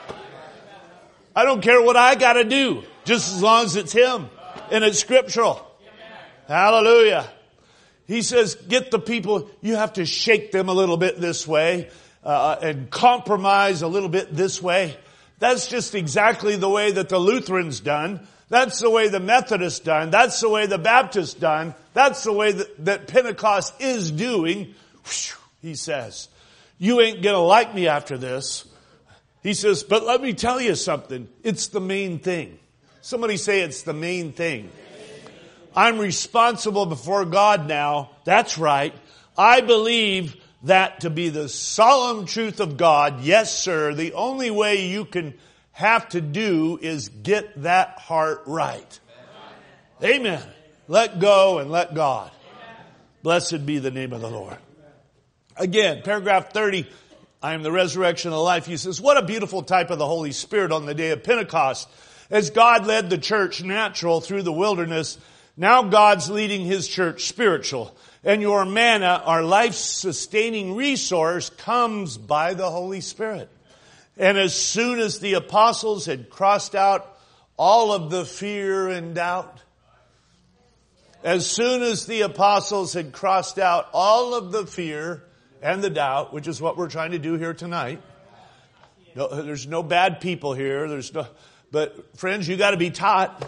Speaker 1: I don't care what I got to do, just as long as it's him and it's scriptural. Hallelujah. He says, get the people, you have to shake them a little bit this way and compromise a little bit this way. That's just exactly the way that the Lutherans done. That's the way the Methodists done. That's the way the Baptists done. That's the way that Pentecost is doing. He says, you ain't going to like me after this. He says, but let me tell you something. It's the main thing. Somebody say it's the main thing. I'm responsible before God now. That's right. I believe that to be the solemn truth of God. Yes, sir. The only way you can have to do is get that heart right. Amen. Let go and let God. Blessed be the name of the Lord.
Speaker 3: Again, paragraph 30, I am the resurrection and the life. He says, what a beautiful type of the Holy Spirit on the day of Pentecost. As God led the church natural through the wilderness, now God's leading His church spiritual. And your manna, our life-sustaining resource, comes by the Holy Spirit. And as soon as the apostles had crossed out all of the fear and doubt, as soon as the apostles had crossed out all of the fear and the doubt, which is what we're trying to do here tonight. No, there's no bad people here. But friends, you got to be taught.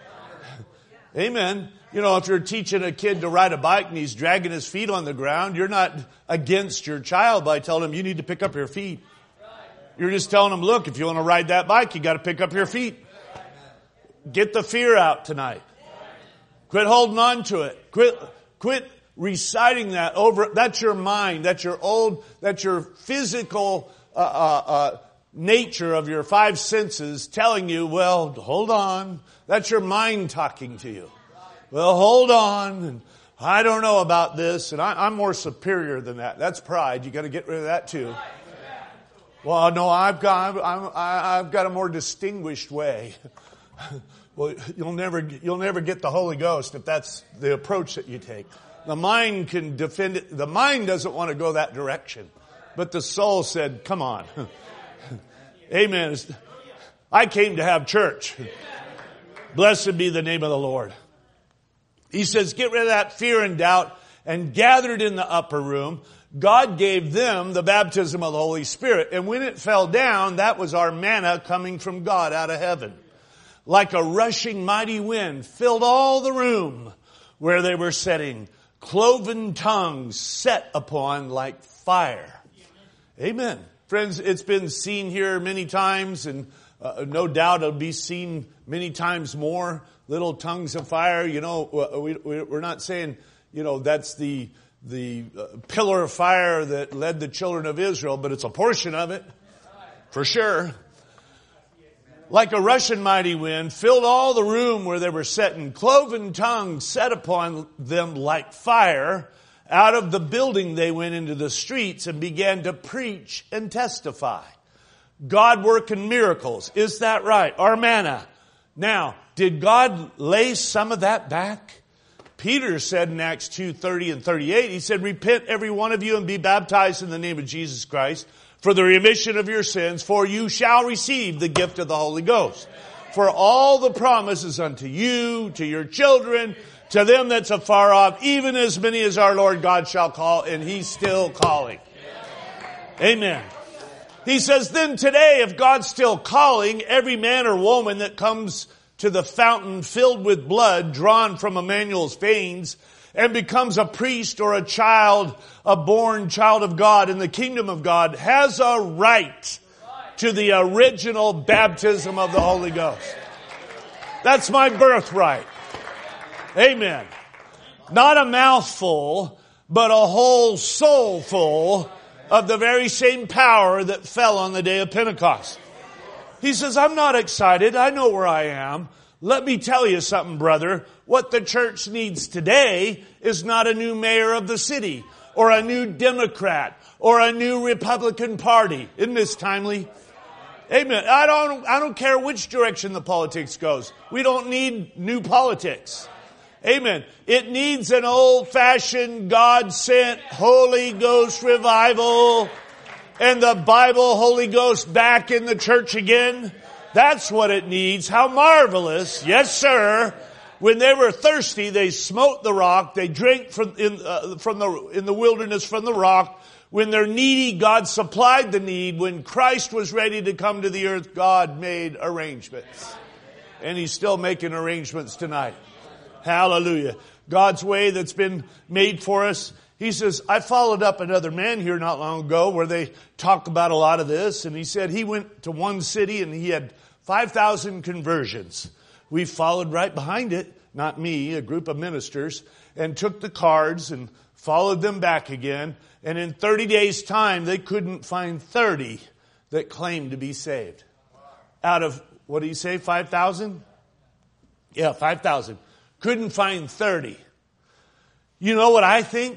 Speaker 3: Amen. You know, if you're teaching a kid to ride a bike and he's dragging his feet on the ground, you're not against your child by telling him you need to pick up your feet. You're just telling him, look, if you want to ride that bike, you got to pick up your feet. Get the fear out tonight. Quit holding on to it. Quit reciting that over. That's your mind. That's your physical nature of your five senses telling you, well, hold on. That's your mind talking to you. Well, hold on. And I don't know about this. And I'm more superior than that. That's pride. You got to get rid of that too. Well, no, I've got a more distinguished way. Well, you'll never get the Holy Ghost if that's the approach that you take. The mind can defend it. The mind doesn't want to go that direction. But the soul said, come on. Amen. I came to have church. Blessed be the name of the Lord. He says, get rid of that fear and doubt, and gathered in the upper room. God gave them the baptism of the Holy Spirit. And when it fell down, that was our manna coming from God out of heaven. Like a rushing mighty wind, filled all the room where they were sitting. Cloven tongues set upon like fire. Amen. Friends, it's been seen here many times, and no doubt it'll be seen many times more. Little tongues of fire. You know, we're not saying, you know, that's the pillar of fire that led the children of Israel, but it's a portion of it, for sure. Like a rushing mighty wind, filled all the room where they were sitting. Cloven tongues set upon them like fire. Out of the building they went into the streets and began to preach and testify. God working miracles. Is that right? Our manna. Now, did God lay some of that back? Peter said in Acts 2:30 and 38, he said, repent every one of you and be baptized in the name of Jesus Christ for the remission of your sins, for you shall receive the gift of the Holy Ghost. For all the promises unto you, to your children, to them that's afar off, even as many as our Lord God shall call, and He's still calling. Amen. He says, then today, if God's still calling, every man or woman that comes to the fountain filled with blood drawn from Emmanuel's veins and becomes a priest or a child, a born child of God in the kingdom of God, has a right to the original baptism of the Holy Ghost. That's my birthright. Amen. Not a mouthful, but a whole soul full of the very same power that fell on the day of Pentecost. He says, I'm not excited. I know where I am. Let me tell you something, brother. What the church needs today is not a new mayor of the city or a new Democrat or a new Republican Party. Isn't this timely? Amen. I don't care which direction the politics goes. We don't need new politics. Amen. It needs an old-fashioned, God-sent Holy Ghost revival and the Bible Holy Ghost back in the church again. That's what it needs. How marvelous. Yes, sir. When they were thirsty, they smote the rock. They drank in the wilderness from the rock. When they're needy, God supplied the need. When Christ was ready to come to the earth, God made arrangements. And He's still making arrangements tonight. Hallelujah. God's way that's been made for us. He says, I followed up another man here not long ago where they talk about a lot of this. And he said he went to one city and he had 5,000 conversions. We followed right behind it, not me, a group of ministers, and took the cards and followed them back again. And in 30 days' time, they couldn't find 30 that claimed to be saved. Out of, what do you say, 5,000? Yeah, 5,000. Couldn't find 30. You know what I think?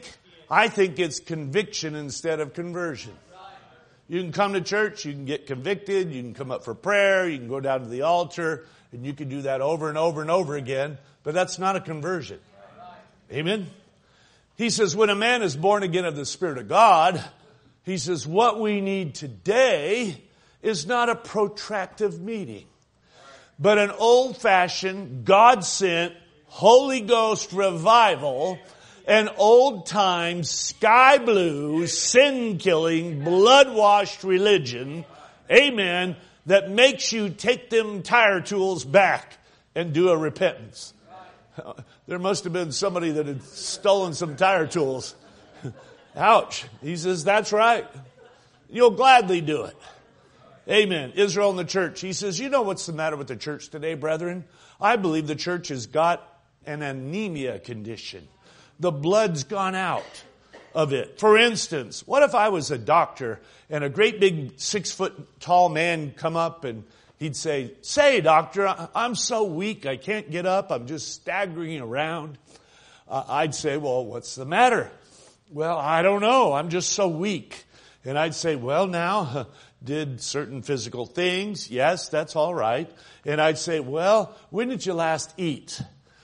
Speaker 3: I think it's conviction instead of conversion. You can come to church, you can get convicted, you can come up for prayer, you can go down to the altar, and you can do that over and over and over again, but that's not a conversion. Amen? He says, when a man is born again of the Spirit of God, he says, what we need today is not a protractive meeting, but an old-fashioned, God-sent, Holy Ghost revival, an old-time, sky-blue, sin-killing, blood-washed religion, amen, that makes you take them tire tools back and do a repentance. There must have been somebody that had stolen some tire tools. Ouch. He says, that's right. You'll gladly do it. Amen. Israel and the church. He says, you know what's the matter with the church today, brethren? I believe the church has got an anemia condition. The blood's gone out of it. For instance, what if I was a doctor and a great big 6-foot tall man come up and he'd say, doctor, I'm so weak I can't get up. I'm just staggering around. I'd say, well, what's the matter? Well, I don't know. I'm just so weak. And I'd say, well, now, did certain physical things. Yes, that's all right. And I'd say, well, when did you last eat?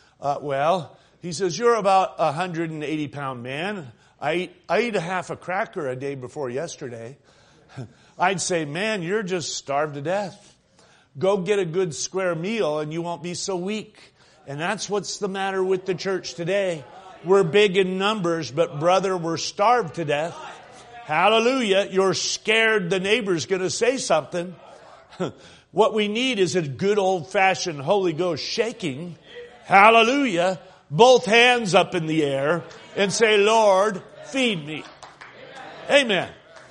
Speaker 3: He says, you're about a 180-pound man. I eat a half a cracker a day before yesterday. I'd say, man, you're just starved to death. Go get a good square meal and you won't be so weak. And that's what's the matter with the church today. We're big in numbers, but brother, we're starved to death. Hallelujah. You're scared the neighbor's going to say something. What we need is a good old-fashioned Holy Ghost shaking. Hallelujah. Both hands up in the air and say, Lord, feed me. Amen.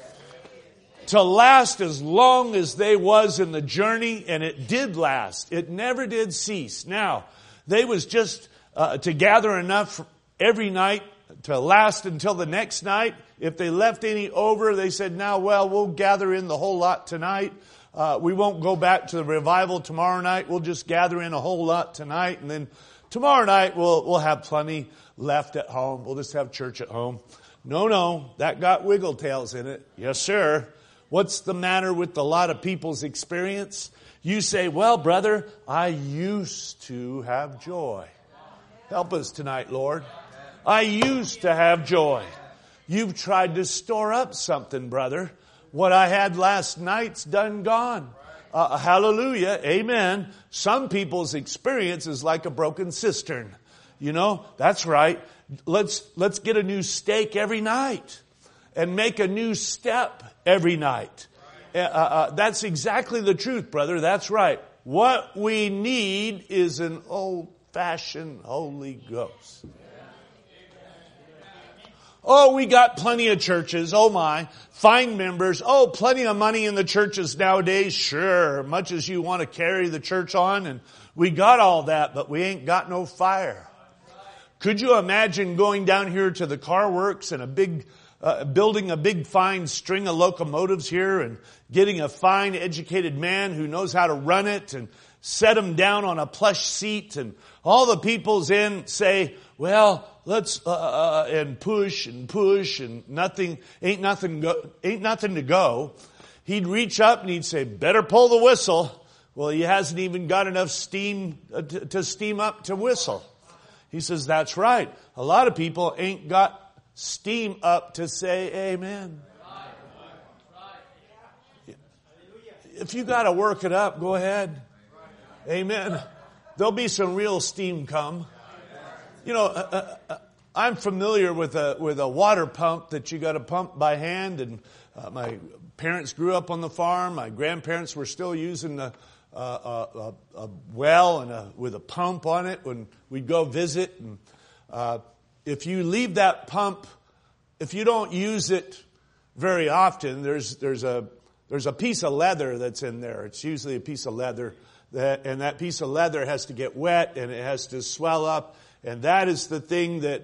Speaker 3: To last as long as they was in the journey, and it did last. It never did cease. Now, they was just to gather enough every night to last until the next night. If they left any over, they said, we'll gather in the whole lot tonight. We won't go back to the revival tomorrow night. We'll just gather in a whole lot tonight, and then tomorrow night we'll have plenty left at home. We'll just have church at home. No, that got wiggle tails in it. Yes, sir. What's the matter with a lot of people's experience? You say, well, brother, I used to have joy. Help us tonight, Lord. I used to have joy. You've tried to store up something, brother. What I had last night's done gone. Hallelujah. Amen. Some people's experience is like a broken cistern. You know, that's right. Let's get a new steak every night and make a new step every night. That's exactly the truth, brother. That's right. What we need is an old-fashioned Holy Ghost. Oh, we got plenty of churches. Oh my. Fine members. Oh, plenty of money in the churches nowadays. Sure. Much as you want to carry the church on, and we got all that, but we ain't got no fire. Could you imagine going down here to the car works and building a big fine string of locomotives here and getting a fine educated man who knows how to run it and set him down on a plush seat, and all the people's in say, well, let's and push and nothing ain't nothing to go. He'd reach up and he'd say, better pull the whistle. Well, he hasn't even got enough steam to steam up to whistle. He says, that's right. A lot of people ain't got steam up to say amen. If you got to work it up, go ahead. Amen. There'll be some real steam come. You know, I'm familiar with a water pump that you got to pump by hand, and my parents grew up on the farm. My grandparents were still using a well and with a pump on it when we'd go visit. And if you leave that pump, if you don't use it very often, there's a piece of leather that's in there. It's usually a piece of leather, and that piece of leather has to get wet and it has to swell up. And that is the thing that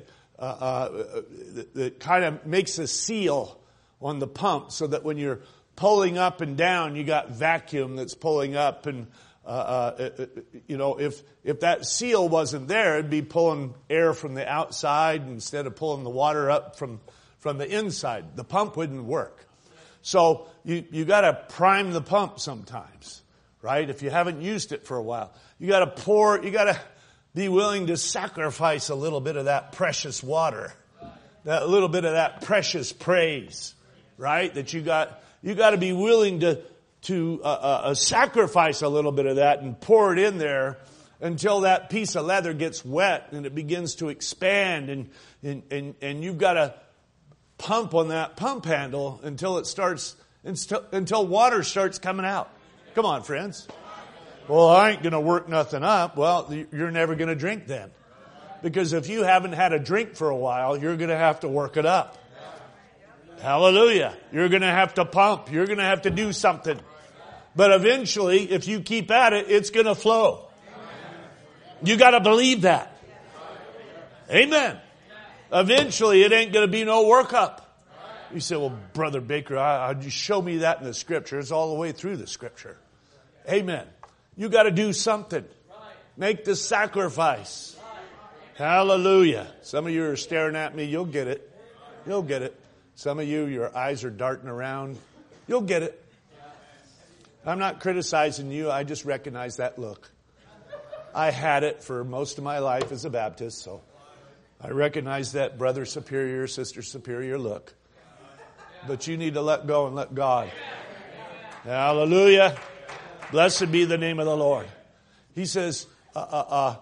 Speaker 3: kind of makes a seal on the pump, so that when you're pulling up and down, you got vacuum that's pulling up. And if that seal wasn't there, it'd be pulling air from the outside instead of pulling the water up from the inside. The pump wouldn't work. So you got to prime the pump sometimes, right? If you haven't used it for a while, you got to be willing to sacrifice a little bit of that precious water, that little bit of that precious praise, right? That you got to be willing to sacrifice a little bit of that and pour it in there until that piece of leather gets wet and it begins to expand, and you've got to pump on that pump handle until water starts coming out. Come on, friends. Well, I ain't going to work nothing up. Well, you're never going to drink then. Because if you haven't had a drink for a while, you're going to have to work it up. Hallelujah. You're going to have to pump. You're going to have to do something. But eventually, if you keep at it, it's going to flow. You got to believe that. Amen. Eventually, it ain't going to be no workup. You say, well, Brother Baker, just show me that in the Scripture. It's all the way through the Scripture. Amen. You got to do something. Make the sacrifice. Hallelujah. Some of you are staring at me. You'll get it. You'll get it. Some of you, your eyes are darting around. You'll get it. I'm not criticizing you. I just recognize that look. I had it for most of my life as a Baptist, so I recognize that brother superior, sister superior look. But you need to let go and let God. Hallelujah. Blessed be the name of the Lord. He says, a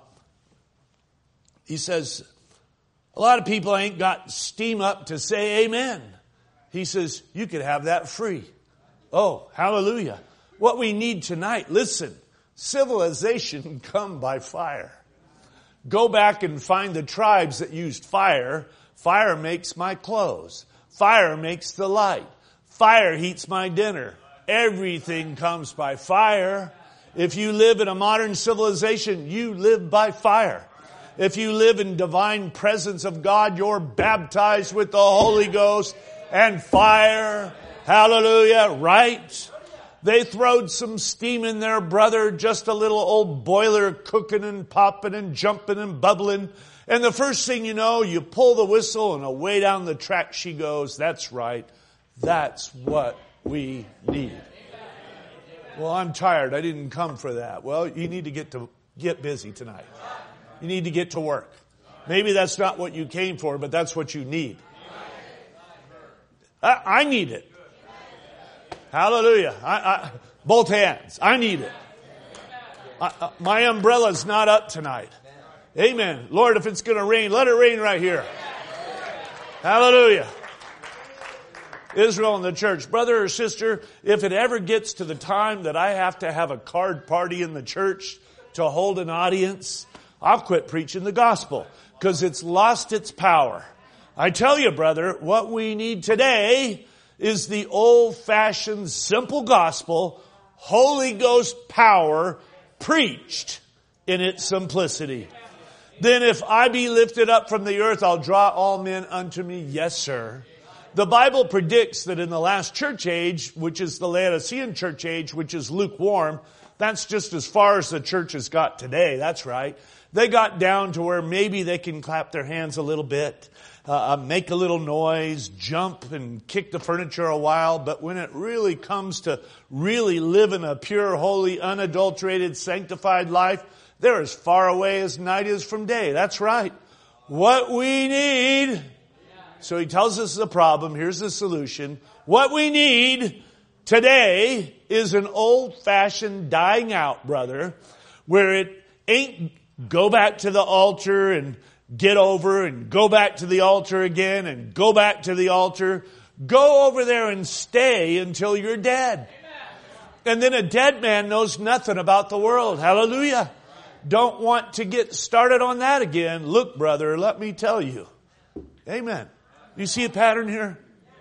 Speaker 3: lot of people ain't got steam up to say amen. He says, you could have that free. Oh, hallelujah. What we need tonight, listen, civilization come by fire. Go back and find the tribes that used fire. Fire makes my clothes. Fire makes the light. Fire heats my dinner. Everything comes by fire. If you live in a modern civilization, you live by fire. If you live in divine presence of God, you're baptized with the Holy Ghost and fire. Hallelujah. Right? They throwed some steam in there, brother, just a little old boiler cooking and popping and jumping and bubbling. And the first thing you know, you pull the whistle and away down the track she goes. That's right. That's what we need. Well, I'm tired. I didn't come for that. Well, you need to get busy tonight. You need to get to work. Maybe that's not what you came for, but that's what you need. I need it. Hallelujah. Both hands. I need it. My umbrella's not up tonight. Amen. Lord, if it's going to rain, let it rain right here. Hallelujah. Israel and the church. Brother or sister, if it ever gets to the time that I have to have a card party in the church to hold an audience, I'll quit preaching the gospel because it's lost its power. I tell you, brother, what we need today is the old-fashioned simple gospel, Holy Ghost power preached in its simplicity. Then if I be lifted up from the earth, I'll draw all men unto me. Yes, sir. The Bible predicts that in the last church age, which is the Laodicean church age, which is lukewarm, that's just as far as the church has got today. That's right. They got down to where maybe they can clap their hands a little bit, make a little noise, jump and kick the furniture a while. But when it really comes to really living a pure, holy, unadulterated, sanctified life, they're as far away as night is from day. That's right. What we need. So he tells us the problem. Here's the solution. What we need today is an old-fashioned dying out, brother, where it ain't go back to the altar and get over and go back to the altar again and go back to the altar. Go over there and stay until you're dead. And then a dead man knows nothing about the world. Hallelujah. Don't want to get started on that again. Look, brother, let me tell you. Amen. You see a pattern here?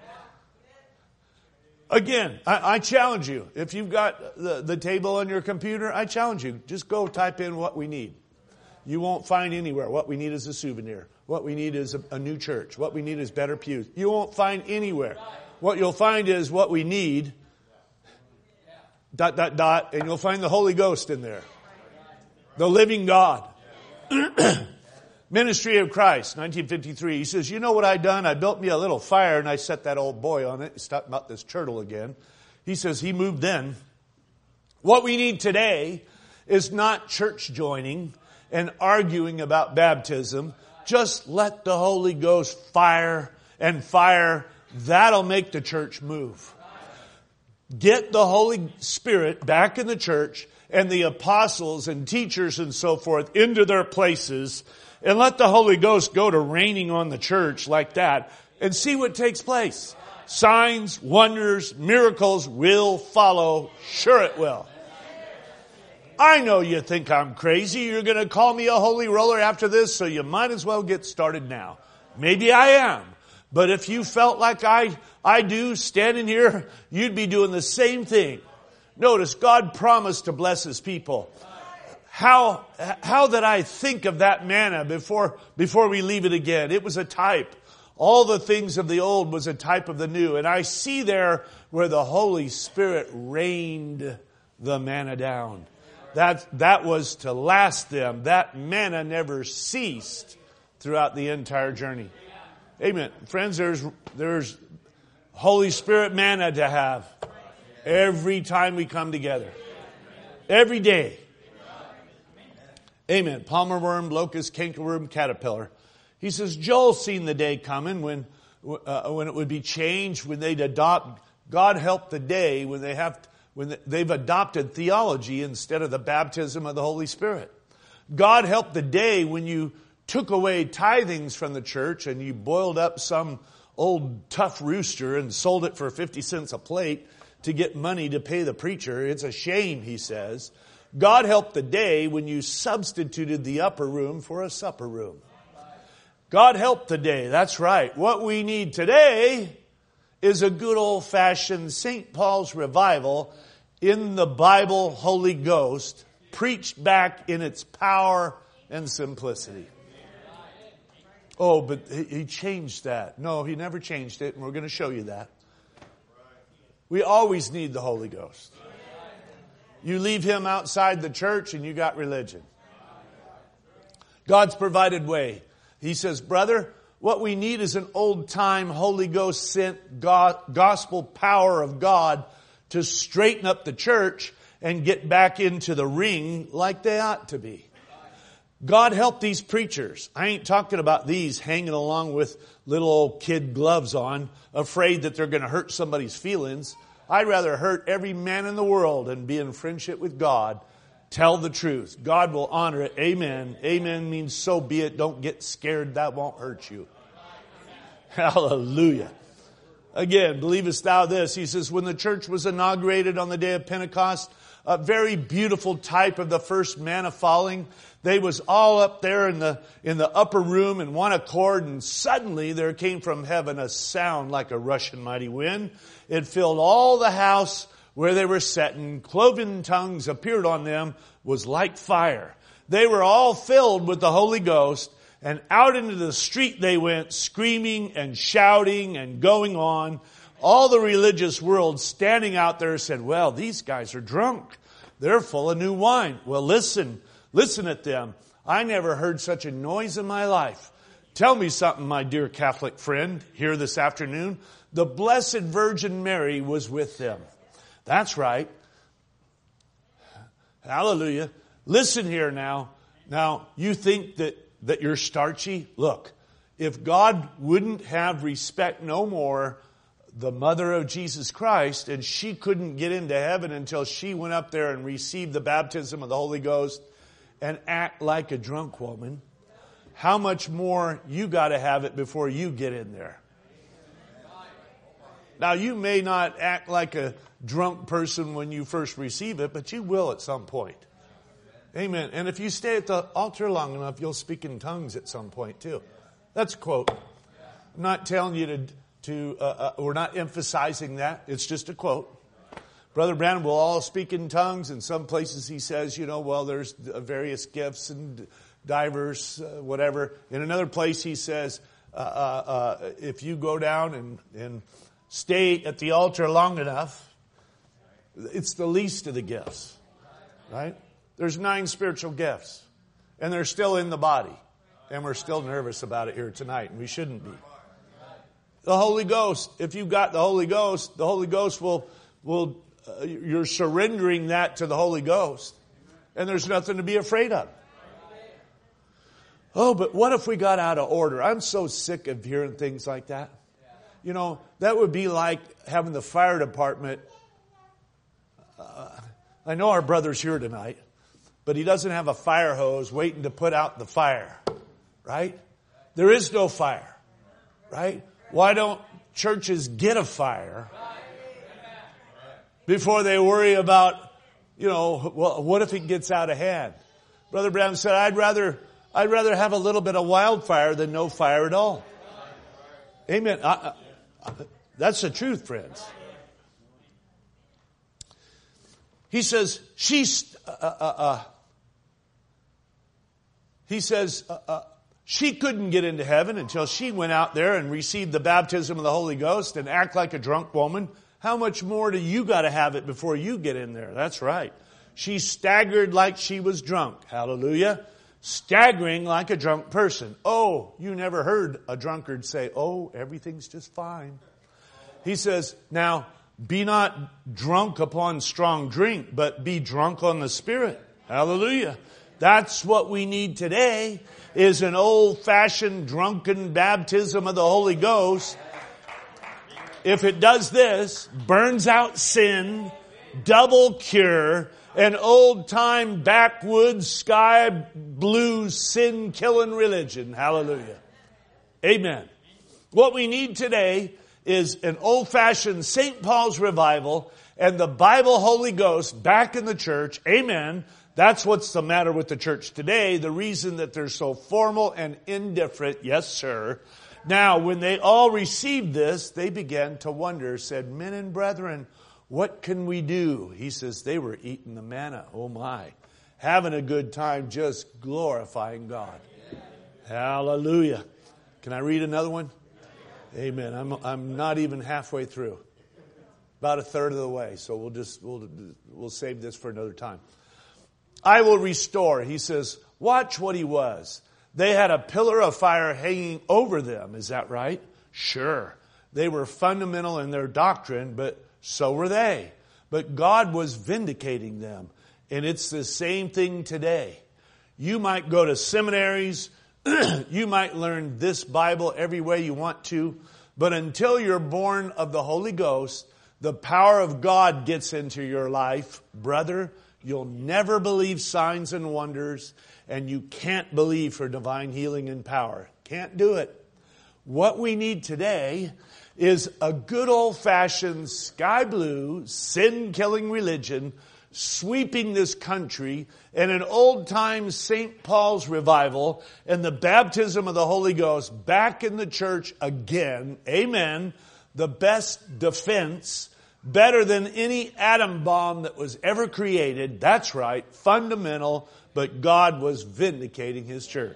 Speaker 3: Again, I challenge you. If you've got the table on your computer, I challenge you. Just go type in what we need. You won't find anywhere. What we need is a souvenir. What we need is a new church. What we need is better pews. You won't find anywhere. What you'll find is what we need And you'll find the Holy Ghost in there. The living God. Ministry of Christ, 1953. He says, you know what I done? I built me a little fire and I set that old boy on it. He's talking about this turtle again. He says he moved in. What we need today is not church joining and arguing about baptism. Just let the Holy Ghost fire. That'll make the church move. Get the Holy Spirit back in the church and the apostles and teachers and so forth into their places, and let the Holy Ghost go to raining on the church like that and see what takes place. Signs, wonders, miracles will follow. Sure it will. I know you think I'm crazy. You're going to call me a holy roller after this, so you might as well get started now. Maybe I am. But if you felt like I do standing here, you'd be doing the same thing. Notice God promised to bless His people. How that I think of that manna before we leave it again. It was a type. All the things of the old was a type of the new. And I see there where the Holy Spirit rained the manna down. That was to last them. That manna never ceased throughout the entire journey. Amen. Friends, there's Holy Spirit manna to have every time we come together. Every day. Amen. Palmer worm, locust, cankerworm, caterpillar. He says, Joel seen the day coming when it would be changed, when they'd adopt. God help the day when they've adopted theology instead of the baptism of the Holy Spirit. God help the day when you took away tithings from the church and you boiled up some old tough rooster and sold it for 50 cents a plate to get money to pay the preacher. It's a shame, he says. God help the day when you substituted the upper room for a supper room. God help the day. That's right. What we need today is a good old-fashioned St. Paul's revival in the Bible Holy Ghost, preached back in its power and simplicity. Oh, but he changed that. No, he never changed it, and we're going to show you that. We always need the Holy Ghost. You leave Him outside the church and you got religion. God's provided way. He says, brother, what we need is an old-time Holy Ghost sent gospel power of God to straighten up the church and get back into the ring like they ought to be. God help these preachers. I ain't talking about these hanging along with little old kid gloves on, afraid that they're going to hurt somebody's feelings. I'd rather hurt every man in the world and be in friendship with God. Tell the truth. God will honor it. Amen. Amen means so be it. Don't get scared. That won't hurt you. Hallelujah. Again, believest thou this? He says, when the church was inaugurated on the day of Pentecost, a very beautiful type of the first manna falling. They was all up there in the upper room in one accord, and suddenly there came from heaven a sound like a rushing mighty wind. It filled all the house where they were sitting. Cloven tongues appeared on them, was like fire. They were all filled with the Holy Ghost, and out into the street they went, screaming and shouting and going on. All the religious world standing out there said, well, these guys are drunk. They're full of new wine. Well, listen at them. I never heard such a noise in my life. Tell me something, my dear Catholic friend, here this afternoon. The Blessed Virgin Mary was with them. That's right. Hallelujah. Listen here now. Now, you think that you're starchy? Look, if God wouldn't have respect no more the mother of Jesus Christ, and she couldn't get into heaven until she went up there and received the baptism of the Holy Ghost and act like a drunk woman, how much more you got to have it before you get in there? Now, you may not act like a drunk person when you first receive it, but you will at some point. Amen. And if you stay at the altar long enough, you'll speak in tongues at some point too. That's a quote. I'm not telling you we're not emphasizing that. It's just a quote. Brother Branham will all speak in tongues. In some places he says, there's various gifts and divers, whatever. In another place he says, if you go down and stay at the altar long enough, It's the least of the gifts, right? There's 9 spiritual gifts, and they're still in the body, and we're still nervous about it here tonight, and we shouldn't be. The Holy Ghost, if you've got the Holy Ghost will you're surrendering that to the Holy Ghost, and there's nothing to be afraid of. Oh, but what if we got out of order? I'm so sick of hearing things like that. You know, that would be like having the fire department. I know our brother's here tonight, but he doesn't have a fire hose waiting to put out the fire, right? There is no fire, right? Why don't churches get a fire before they worry about, well, what if it gets out of hand? Brother Branham said, I'd rather have a little bit of wildfire than no fire at all. Amen. That's the truth, friends. He says, she couldn't get into heaven until she went out there and received the baptism of the Holy Ghost and act like a drunk woman. How much more do you got to have it before you get in there? That's right. She staggered like she was drunk. Hallelujah. Staggering like a drunk person. Oh, you never heard a drunkard say, oh, everything's just fine. He says, now, be not drunk upon strong drink, but be drunk on the Spirit. Hallelujah. That's what we need today, is an old-fashioned drunken baptism of the Holy Ghost. If it does this, burns out sin, double cure, an old-time backwoods sky blue sin-killing religion. Hallelujah. Amen. What we need today is an old-fashioned St. Paul's revival and the Bible Holy Ghost back in the church. Amen. That's what's the matter with the church today. The reason that they're so formal and indifferent. Yes, sir. Now, when they all received this, they began to wonder, said, men and brethren, what can we do? He says they were eating the manna. Oh my. Having a good time, just glorifying God. Hallelujah. Can I read another one? Amen. I'm not even halfway through. About a third of the way. So we'll save this for another time. I will restore. He says, watch what he was. They had a pillar of fire hanging over them. Is that right? Sure. They were fundamental in their doctrine, but so were they. But God was vindicating them. And it's the same thing today. You might go to seminaries. You might learn this Bible every way you want to. But until you're born of the Holy Ghost, the power of God gets into your life, brother. You'll never believe signs and wonders, and you can't believe for divine healing and power. Can't do it. What we need today is a good old-fashioned sky blue, sin-killing religion sweeping this country, and an old-time St. Paul's revival and the baptism of the Holy Ghost back in the church again. Amen. The best defense, better than any atom bomb that was ever created. That's right, fundamental, but God was vindicating His church.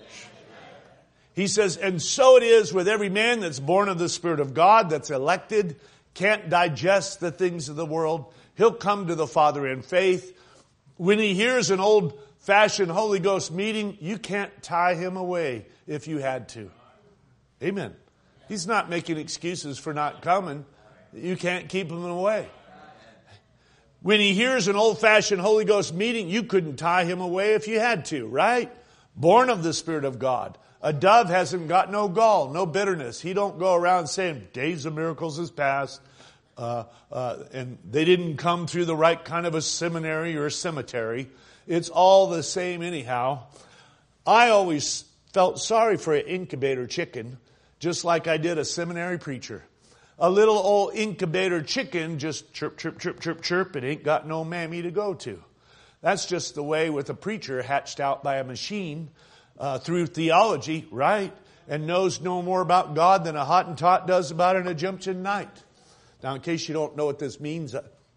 Speaker 3: He says, and so it is with every man that's born of the Spirit of God, that's elected, can't digest the things of the world. He'll come to the Father in faith. When he hears an old-fashioned Holy Ghost meeting, you can't tie him away if you had to. Amen. He's not making excuses for not coming. You can't keep him away. When he hears an old-fashioned Holy Ghost meeting, you couldn't tie him away if you had to, right? Born of the Spirit of God. A dove hasn't got no gall, no bitterness. He don't go around saying, days of miracles is past. And they didn't come through the right kind of a seminary or a cemetery. It's all the same anyhow. I always felt sorry for an incubator chicken, just like I did a seminary preacher. A little old incubator chicken just chirp, chirp, chirp, chirp, chirp. It ain't got no mammy to go to. That's just the way with a preacher hatched out by a machine through theology, right? And knows no more about God than a Hottentot does about an Egyptian night. Now, in case you don't know what this means,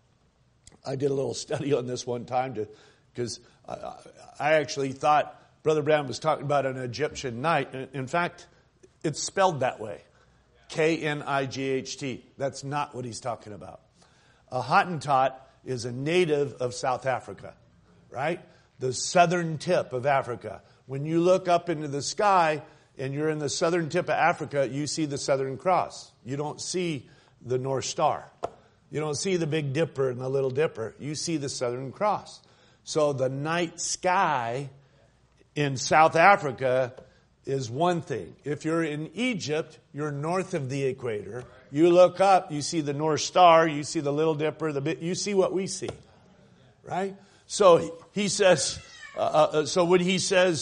Speaker 3: I did a little study on this one time because I actually thought Brother Brown was talking about an Egyptian night. In fact, it's spelled that way. Knight. That's not what he's talking about. A Hottentot is a native of South Africa, right? The southern tip of Africa. When you look up into the sky and you're in the southern tip of Africa, you see the Southern Cross. You don't see the North Star. You don't see the Big Dipper and the Little Dipper. You see the Southern Cross. So the night sky in South Africa is one thing. If you're in Egypt, you're north of the equator. You look up, you see the North Star, you see the Little Dipper, you see what we see, right? So he says, so when he says,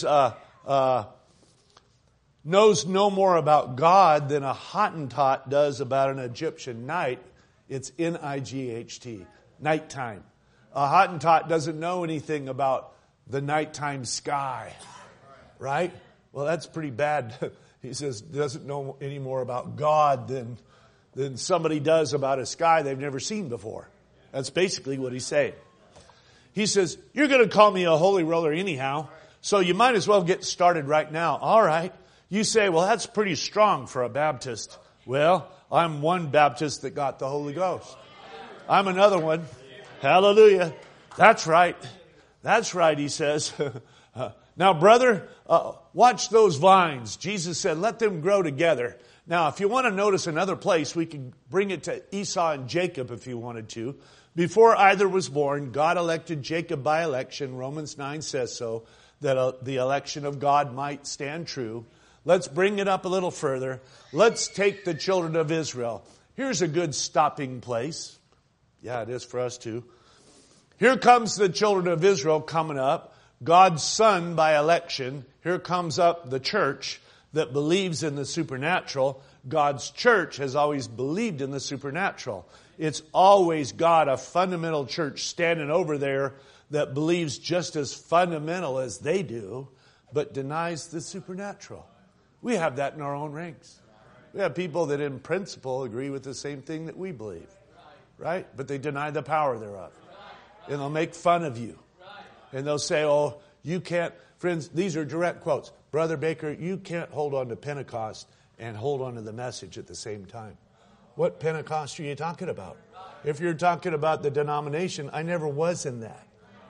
Speaker 3: knows no more about God than a Hottentot does about an Egyptian night, it's N-I-G-H-T, nighttime. A Hottentot doesn't know anything about the nighttime sky, right? Well, that's pretty bad. He says doesn't know any more about God than somebody does about a sky they've never seen before. That's basically what he's saying. He says, you're going to call me a holy roller anyhow, so you might as well get started right now. All right. You say, well, that's pretty strong for a Baptist. Well, I'm one Baptist that got the Holy Ghost. I'm another one. Hallelujah. That's right. That's right, he says. Now, brother, watch those vines. Jesus said, let them grow together. Now, if you want to notice another place, we can bring it to Esau and Jacob if you wanted to. Before either was born, God elected Jacob by election. Romans 9 says so, that the election of God might stand true. Let's bring it up a little further. Let's take the children of Israel. Here's a good stopping place. Yeah, it is for us too. Here comes the children of Israel coming up. God's son by election. Here comes up the church that believes in the supernatural. God's church has always believed in the supernatural. It's always got a fundamental church standing over there that believes just as fundamental as they do, but denies the supernatural. We have that in our own ranks. We have people that in principle agree with the same thing that we believe, right? But they deny the power thereof. And they'll make fun of you. And they'll say, oh, you can't, friends, these are direct quotes. Brother Baker, you can't hold on to Pentecost and hold on to the message at the same time. What Pentecost are you talking about? If you're talking about the denomination, I never was in that.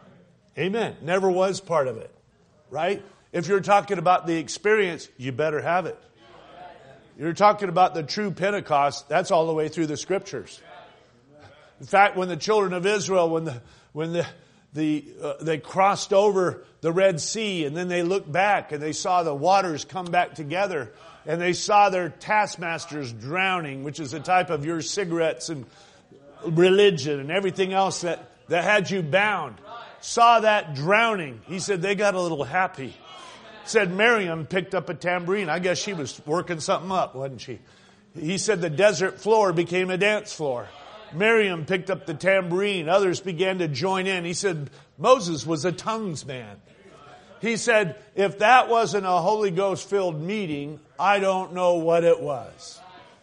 Speaker 3: Amen. Never was part of it. Right? If you're talking about the experience, you better have it. You're talking about the true Pentecost, that's all the way through the scriptures. In fact, when the children of Israel, when they crossed over the Red Sea and then they looked back and they saw the waters come back together and they saw their taskmasters drowning, which is a type of your cigarettes and religion and everything else that had you bound. Saw that drowning. He said they got a little happy. Said Miriam picked up a tambourine. I guess she was working something up, wasn't she? He said the desert floor became a dance floor. Miriam picked up the tambourine. Others began to join in. He said Moses was a tongues man. He said, if that wasn't a Holy Ghost filled meeting, I don't know what it was.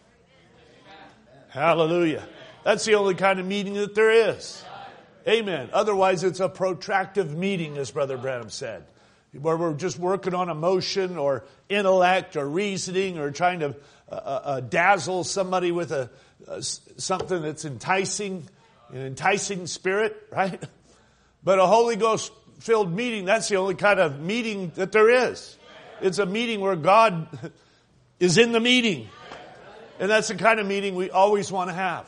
Speaker 3: Hallelujah. That's the only kind of meeting that there is. Amen. Otherwise, it's a protractive meeting, as Brother Branham said, where we're just working on emotion or intellect or reasoning or trying to dazzle somebody with something that's enticing, an enticing spirit, right? But a Holy Ghost filled meeting, that's the only kind of meeting that there is. It's a meeting where God is in the meeting. And that's the kind of meeting we always want to have.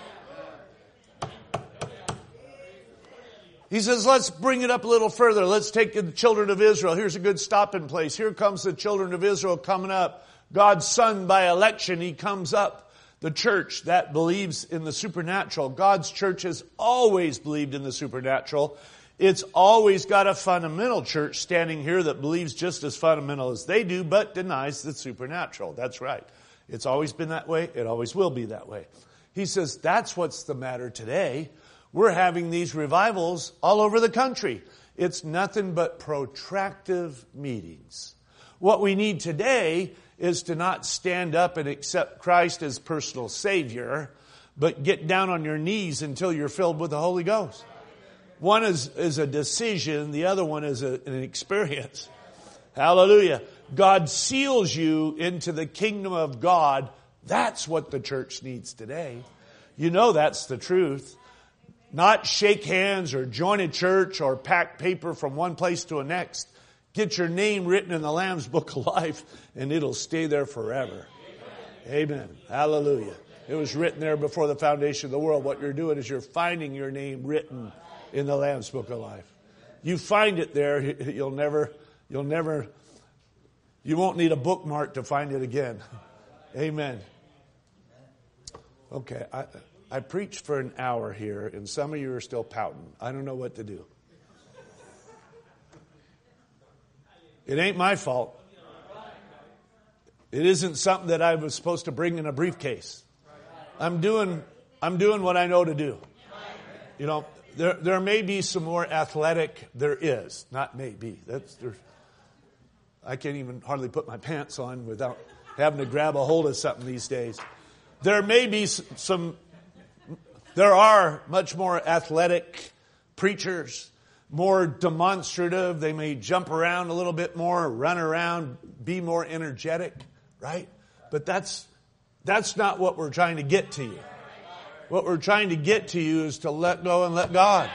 Speaker 3: He says, let's bring it up a little further. Let's take the children of Israel. Here's a good stopping place. Here comes the children of Israel coming up. God's son by election, he comes up. The church that believes in the supernatural. God's church has always believed in the supernatural. It's always got a fundamental church standing here that believes just as fundamental as they do, but denies the supernatural. That's right. It's always been that way. It always will be that way. He says, that's what's the matter today. We're having these revivals all over the country. It's nothing but protractive meetings. What we need today is to not stand up and accept Christ as personal Savior, but get down on your knees until you're filled with the Holy Ghost. One is a decision, the other one is an experience. Hallelujah. God seals you into the kingdom of God. That's what the church needs today. You know that's the truth. Not shake hands or join a church or pack paper from one place to the next. Get your name written in the Lamb's Book of Life, and it'll stay there forever. Amen. Hallelujah. It was written there before the foundation of the world. What you're doing is you're finding your name written in the Lamb's Book of Life. You find it there, you won't need a bookmark to find it again. Amen. Okay, I preached for an hour here, and some of you are still pouting. I don't know what to do. It ain't my fault. It isn't something that I was supposed to bring in a briefcase. I'm doing what I know to do. You know, there may be some more athletic. There is, not maybe. I can't even hardly put my pants on without having to grab a hold of something these days. There may be there are much more athletic preachers, more demonstrative. They may jump around a little bit more, run around, be more energetic, right? But that's not what we're trying to get to you. What we're trying to get to you is to let go and let God.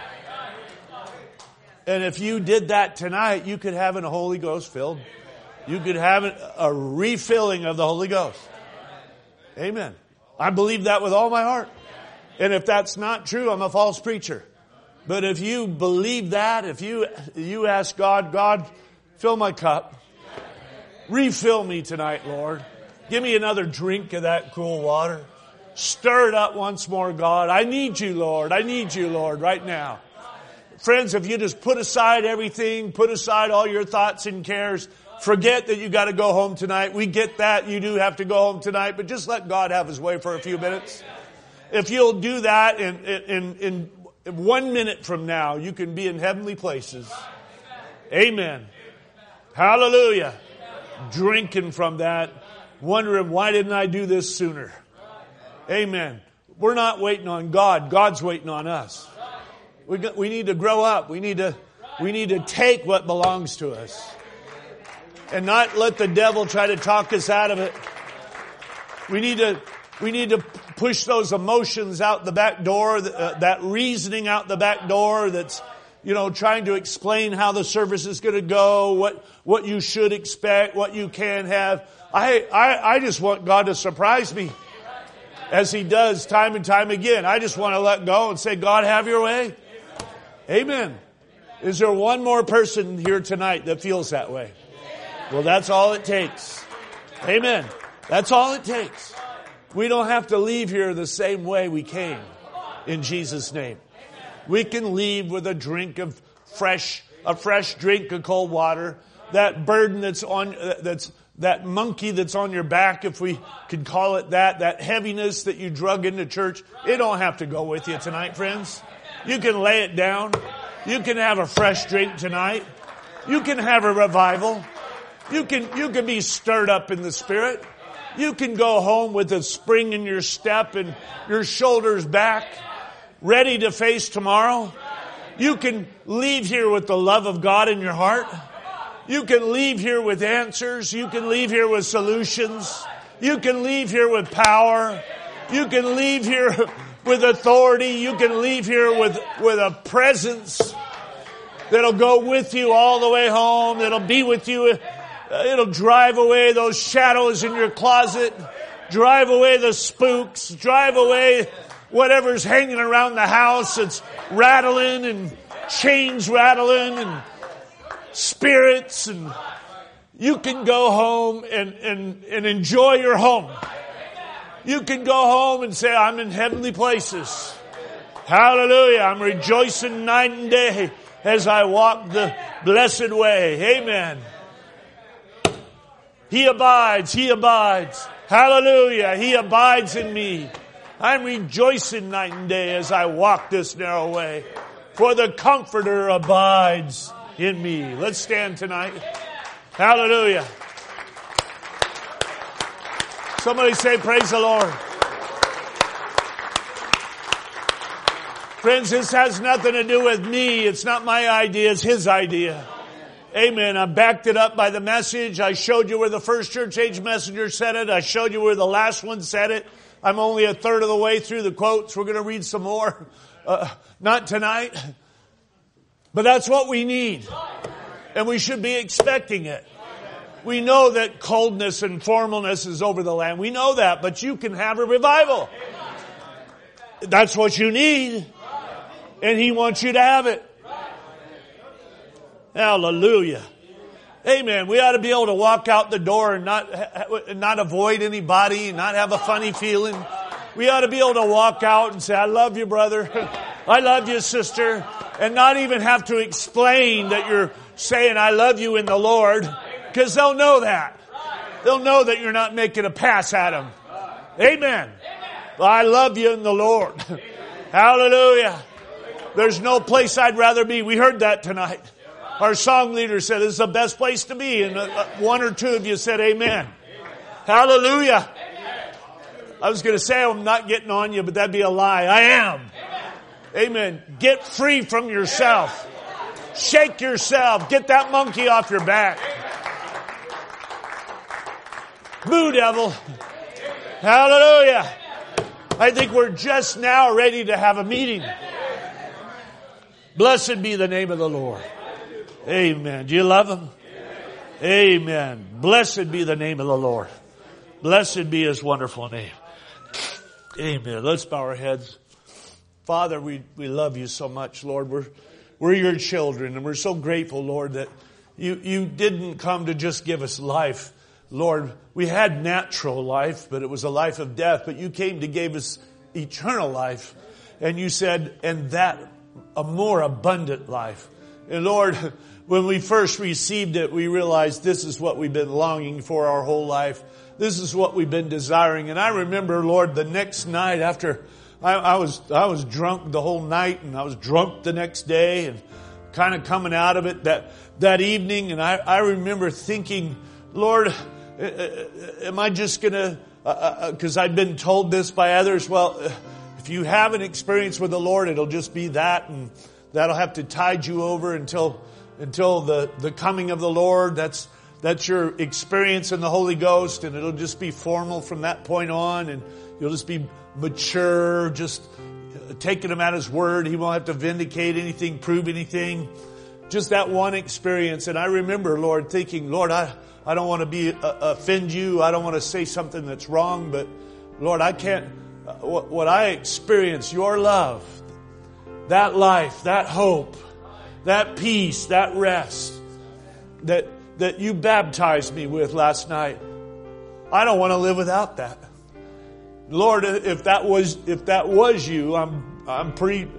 Speaker 3: And if you did that tonight, you could have a Holy Ghost filled. You could have a refilling of the Holy Ghost. Amen. I believe that with all my heart. And if that's not true, I'm a false preacher. But if you believe that, if you ask God, God, fill my cup. Refill me tonight, Lord. Give me another drink of that cool water. Stir it up once more, God. I need you, Lord. I need you, Lord, right now. Friends, if you just put aside everything, put aside all your thoughts and cares, forget that you got to go home tonight. We get that. You do have to go home tonight, but just let God have His way for a few minutes. If you'll do that in 1 minute from now, you can be in heavenly places. Amen. Hallelujah. Drinking from that, wondering, why didn't I do this sooner? Amen. We're not waiting on God. God's waiting on us. We need to grow up. We need to take what belongs to us and not let the devil try to talk us out of it. We need to push those emotions out the back door, that reasoning out the back door that's, trying to explain how the service is going to go, what you should expect, what you can have. I just want God to surprise me as He does time and time again. I just want to let go and say, God, have your way. Amen. Is there one more person here tonight that feels that way? Well, that's all it takes. Amen. That's all it takes. We don't have to leave here the same way we came in Jesus' name. We can leave with a drink of fresh drink of cold water. That burden that monkey that's on your back, if we could call it that heaviness that you drug into church, it don't have to go with you tonight, friends. You can lay it down. You can have a fresh drink tonight. You can have a revival. You can be stirred up in the Spirit. You can go home with a spring in your step and your shoulders back, ready to face tomorrow. You can leave here with the love of God in your heart. You can leave here with answers. You can leave here with solutions. You can leave here with power. You can leave here with authority. You can leave here with a presence that'll go with you all the way home. That'll be with you. It'll drive away those shadows in your closet. Drive away the spooks. Drive away whatever's hanging around the house that's rattling and chains rattling and spirits. And you can go home and enjoy your home. You can go home and say, I'm in heavenly places. Hallelujah. I'm rejoicing night and day as I walk the blessed way. Amen. He abides. He abides. Hallelujah. He abides in me. I'm rejoicing night and day as I walk this narrow way. For the Comforter abides in me. Let's stand tonight. Hallelujah. Somebody say, praise the Lord. Friends, this has nothing to do with me. It's not my idea. It's His idea. Amen. I backed it up by the message. I showed you where the first church age messenger said it. I showed you where the last one said it. I'm only a third of the way through the quotes. We're going to read some more. not tonight. But that's what we need. And we should be expecting it. We know that coldness and formalness is over the land. We know that, but you can have a revival. That's what you need. And He wants you to have it. Hallelujah. Amen. We ought to be able to walk out the door and not avoid anybody, and not have a funny feeling. We ought to be able to walk out and say, I love you, brother. I love you, sister. And not even have to explain that you're saying, I love you in the Lord. Because they'll know that. They'll know that you're not making a pass at them. Amen. Well, I love you in the Lord. Hallelujah. There's no place I'd rather be. We heard that tonight. Our song leader said, this is the best place to be. And one or two of you said, amen. Hallelujah. I was going to say I'm not getting on you, but that'd be a lie. I am. Amen. Get free from yourself. Shake yourself. Get that monkey off your back. Boo, devil. Hallelujah. I think we're just now ready to have a meeting. Blessed be the name of the Lord. Amen. Do you love Him? Amen. Blessed be the name of the Lord. Blessed be His wonderful name. Amen. Let's bow our heads. Father, we love you so much, Lord. We're your children, and we're so grateful, Lord, that you didn't come to just give us life. Lord, we had natural life, but it was a life of death. But you came to give us eternal life. And you said, and that a more abundant life. And Lord, when we first received it, we realized this is what we've been longing for our whole life. This is what we've been desiring. And I remember, Lord, the next night after I was drunk the whole night, and I was drunk the next day, and kind of coming out of it that evening. And I remember thinking, Lord, am I just going to, because I'd been told this by others, well, if you have an experience with the Lord, it'll just be that, and that'll have to tide you over until the coming of the Lord. That's your experience in the Holy Ghost, and it'll just be formal from that point on, and you'll just be mature, just taking Him at His word. He won't have to vindicate anything, prove anything. Just that one experience. And I remember, Lord, thinking, Lord, I don't want to offend you. I don't want to say something that's wrong, but Lord, I can't, what I experience, your love, that life, that hope, that peace, that rest that you baptized me with last night. I don't want to live without that. Lord, if that was you, I'm pretty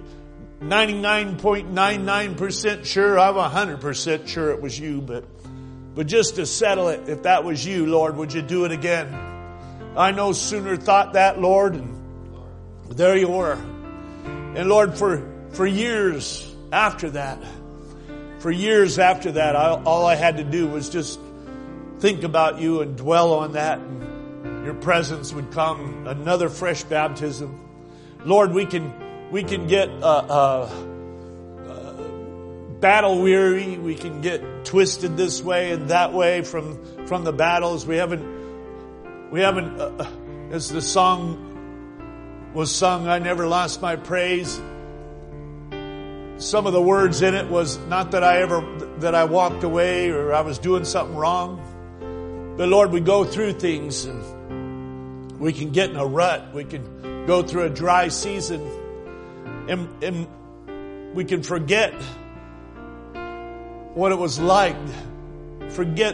Speaker 3: 99.99% sure, I'm 100% sure it was you, but just to settle it, if that was you, Lord, would you do it again? I no sooner thought that, Lord, and there you were. And Lord, for years after that, all I had to do was just think about you and dwell on that, and your presence would come, another fresh baptism. Lord, we can get battle weary. We can get twisted this way and that way from the battles. We haven't. As the song was sung, I never lost my praise. Some of the words in it was not that I walked away or I was doing something wrong. But Lord, we go through things and we can get in a rut. We can go through a dry season and we can forget what it was like. Forget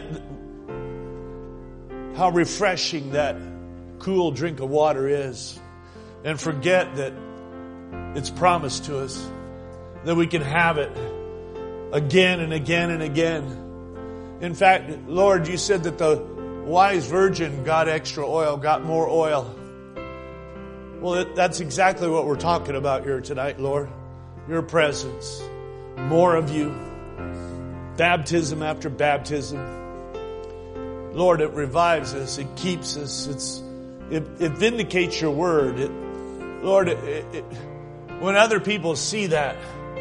Speaker 3: how refreshing that cool drink of water is. And forget that it's promised to us. That we can have it again and again and again. In fact, Lord, you said that the wise virgin got extra oil, got more oil. Well, that's exactly what we're talking about here tonight, Lord. Your presence. More of you. Baptism after baptism. Lord, it revives us. It keeps us. It vindicates your word. Lord, when other people see that,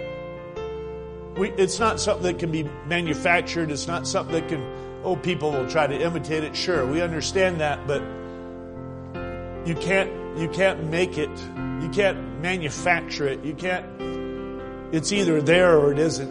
Speaker 3: it's not something that can be manufactured. It's not something that people will try to imitate it. Sure, we understand that, but you can't make it. You can't manufacture it. You can't, it's either there or it isn't.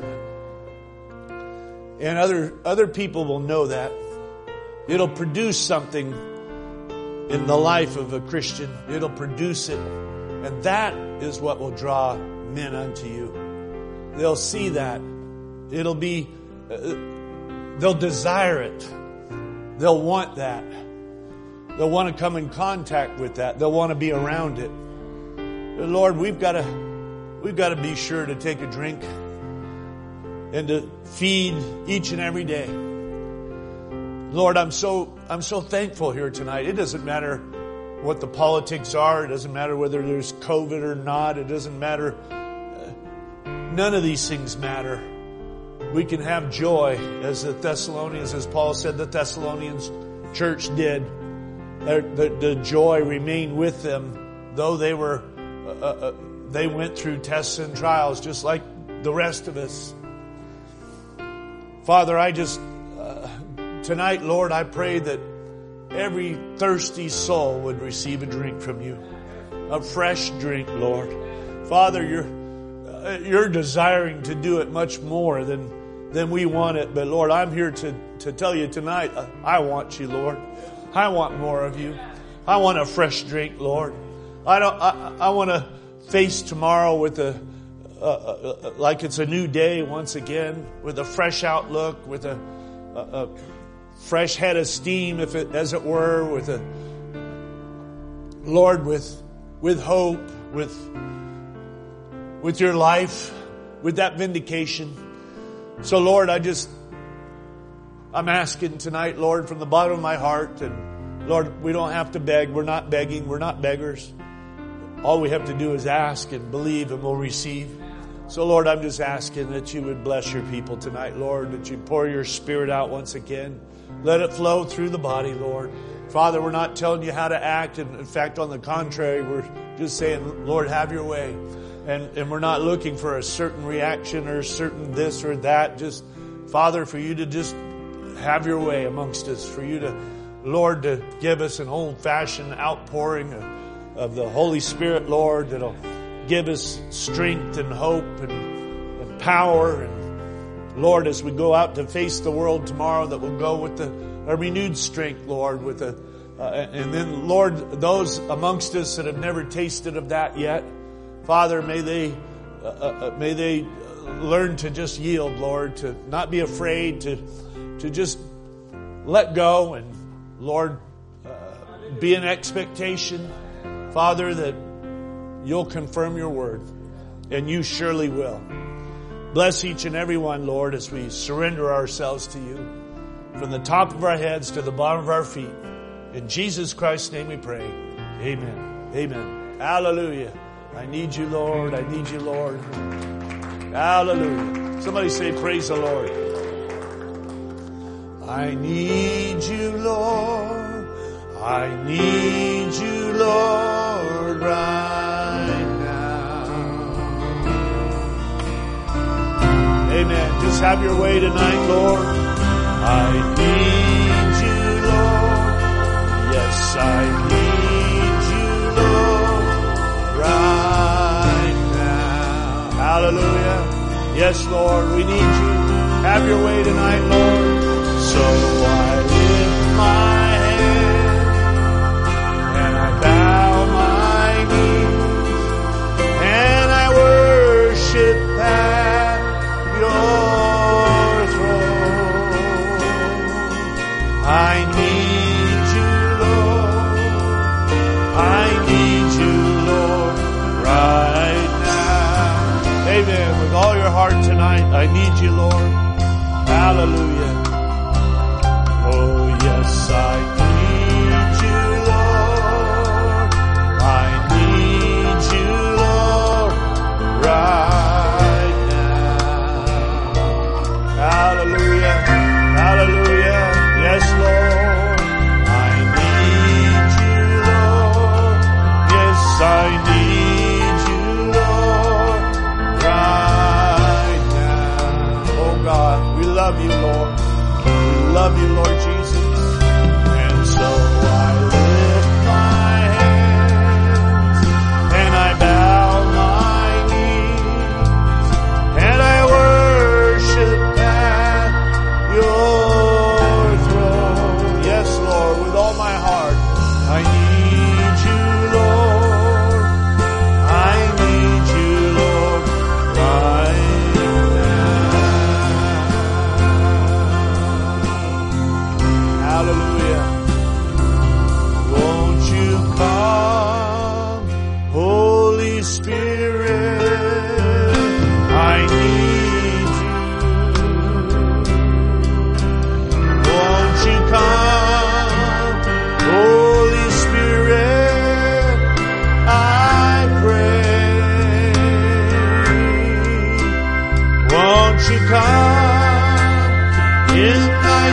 Speaker 3: And other people will know that. It'll produce something in the life of a Christian. It'll produce it. And that is what will draw men unto you. They'll see that. It'll be, they'll desire it. They'll want that. They'll want to come in contact with that. They'll want to be around it. But Lord, we've got to be sure to take a drink and to feed each and every day. Lord, I'm so thankful here tonight. It doesn't matter what the politics are. It doesn't matter whether there's COVID or not. It doesn't matter. None of these things matter. We can have joy as the Thessalonians, as Paul said the Thessalonians church did. The joy remained with them, though they went through tests and trials just like the rest of us. Father, tonight, Lord, I pray that every thirsty soul would receive a drink from you. A fresh drink, Lord. Father, you're desiring to do it much more than we want it. But Lord, I'm here to tell you tonight, I want you, Lord. I want more of you. I want a fresh drink, Lord. I want to face tomorrow with like it's a new day once again, with a fresh outlook, with a fresh head of steam, as it were, with hope, with your life, with that vindication. So Lord, I'm asking tonight, Lord, from the bottom of my heart, and Lord, we don't have to beg. We're not begging. We're not beggars. All we have to do is ask and believe, and we'll receive. So Lord, I'm just asking that you would bless your people tonight, Lord, that you pour your Spirit out once again. Let it flow through the body, Lord. Father, we're not telling you how to act. And in fact, on the contrary, we're just saying, Lord, have your way. And we're not looking for a certain reaction or a certain this or that. Just, Father, for you to just have your way amongst us. For you to, Lord, to give us an old-fashioned outpouring of the Holy Spirit, Lord, that'll give us strength and hope and power. And Lord, as we go out to face the world tomorrow, that we'll go with a renewed strength, Lord, and then, Lord, those amongst us that have never tasted of that yet, Father, may they learn to just yield, Lord, to not be afraid, to just let go, and Lord, be in expectation, Father, that you'll confirm your word, and you surely will. Bless each and every one, Lord, as we surrender ourselves to you, from the top of our heads to the bottom of our feet. In Jesus Christ's name we pray. Amen. Amen. Hallelujah. I need you, Lord. I need you, Lord. Hallelujah. Somebody say, praise the Lord. I need you, Lord. I need you, Lord, right now. Amen. Just have your way tonight, Lord. I need you, Lord. Yes, I need you, Lord, right now. Hallelujah. Yes, Lord, we need you. Have your way tonight, Lord. So I lift my head and I bow my knees and I worship at your throne. I need you, Lord. I need you, Lord, right now. Amen. With all your heart tonight, I need you, Lord. Hallelujah. Oh, yes, I need you, Lord. I need you, Lord, right now. Hallelujah. Hallelujah. Yes, Lord. I need you, Lord. Yes, I need you, Lord, right now. Oh, God, we love you, Lord. We love you, Lord Jesus. And so I lift my hands and I bow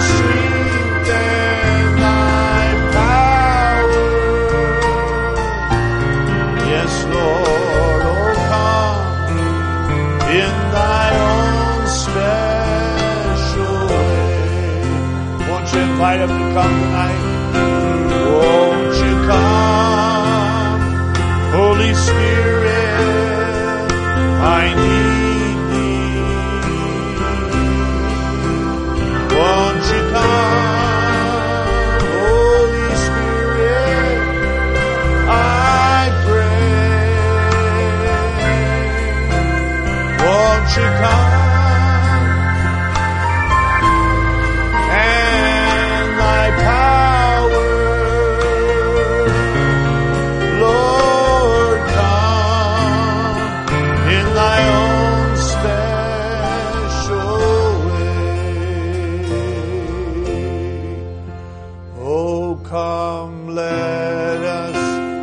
Speaker 3: strength and thy power. Yes, Lord, oh come in thy own special way. Won't you invite him to come tonight? Won't you come, Holy Spirit, I need thee. Won't you come, Holy Spirit, I pray. Won't you come? And thy power, Lord, come in thy own special way. Oh, come, let us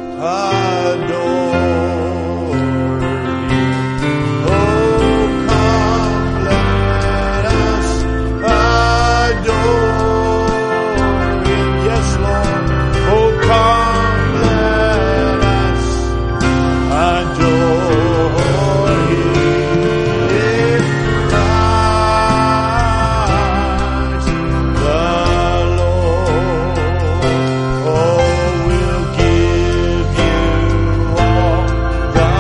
Speaker 3: adore thee. Oh, come, let us adore him. Yes, Lord. Oh, come, let us adore him. Christ the Lord. Oh, we'll give you all the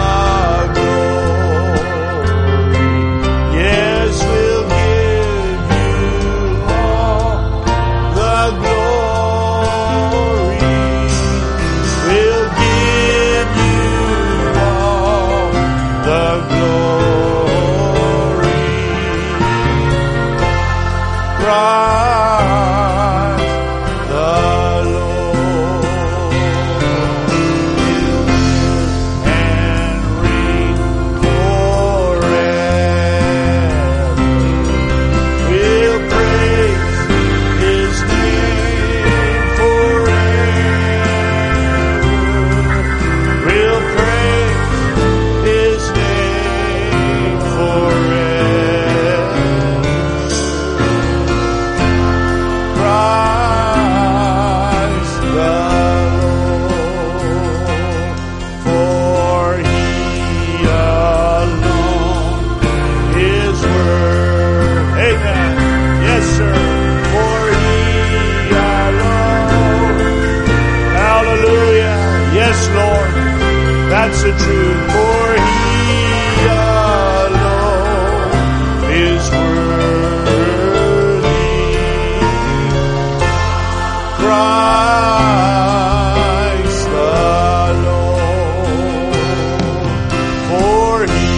Speaker 3: glory. Yes, we'll give you all the glory. We'll give you all the glory. Christ the Lord will live and reign forever. We'll praise his name forever. We'll praise his name forever. Christ the Lord, for he alone is worth. Amen. Yes, sir. For he alone. Hallelujah. Yes, Lord. That's the truth. For he alone is worthy. Christ the Lord, for he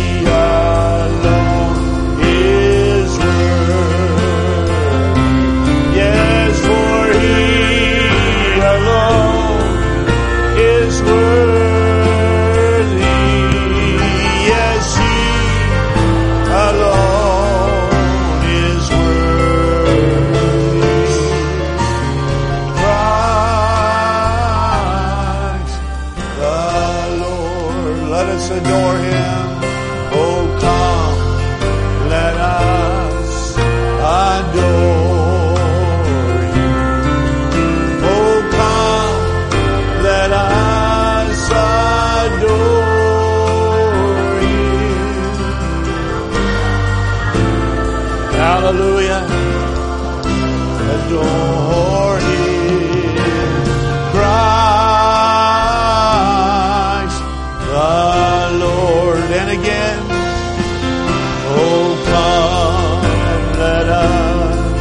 Speaker 3: alone is worthy. Yes, for he alone is worthy. Yes, he alone is worthy. Christ the Lord. Let us adore him. Oh, come, let us adore him. Oh, come, let us adore him. Hallelujah. Adore him. Christ the Lord. And again, oh, come, let us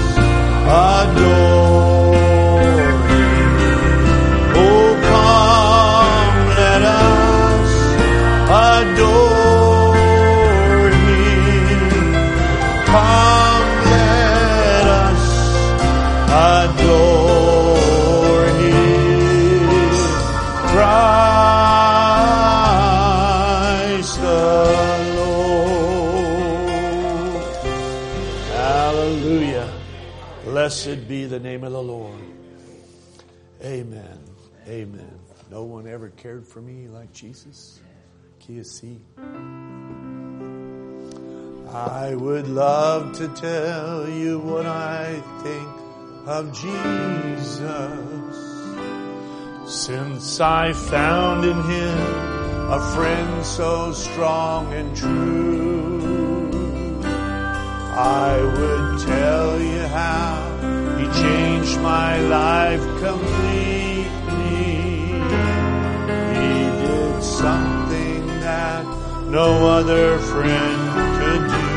Speaker 3: adore him. Oh, come, let us adore him. Come, let us adore him. Christ the Lord. Hallelujah. Blessed be the name of the Lord. Amen. Amen. No one ever cared for me like Jesus. Can you see? I would love to tell you what I think of Jesus, since I found in Him a friend so strong and true. I would tell you how He changed my life completely. He did something that no other friend could do.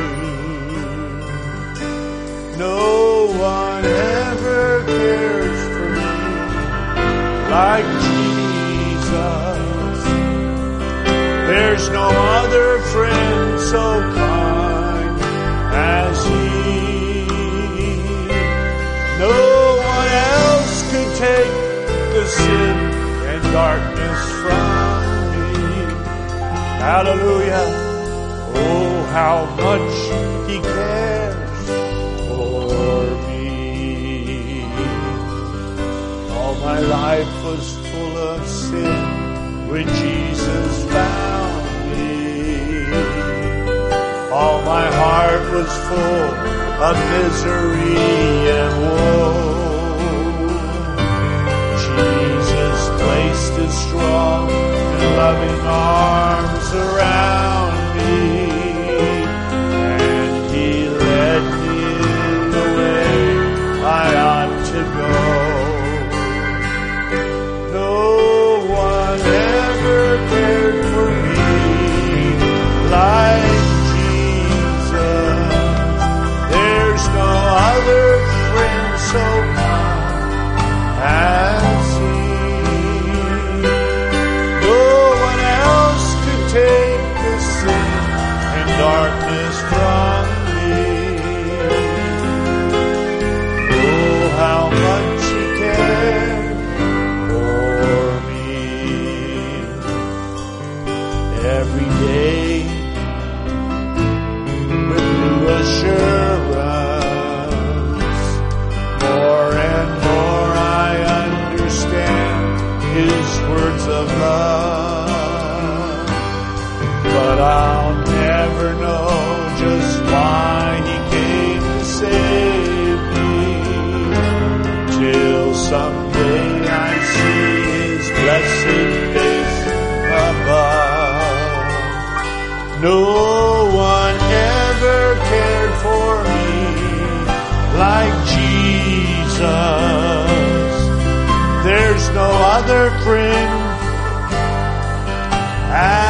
Speaker 3: No one ever cares for me like Jesus. There's no other friend so kind as He. No one else could take the sin and darkness from me. Hallelujah. Oh, how much He cares for me. All my life was full of sin when Jesus found me. All my heart was full of misery and woe. Jesus placed His strong and loving arms around me, and He led me in the way I ought to go. No one ever cared for me like Jesus. There's no other friend so kind as He. No one else could take the sin and darkness from me. Oh, how much He cared for me. Every day with new assurance, more and more I understand His words of love. But I'll never know just why He came to save me, till someday I see His blessed face above. No one ever cared for me like Jesus. There's no other friend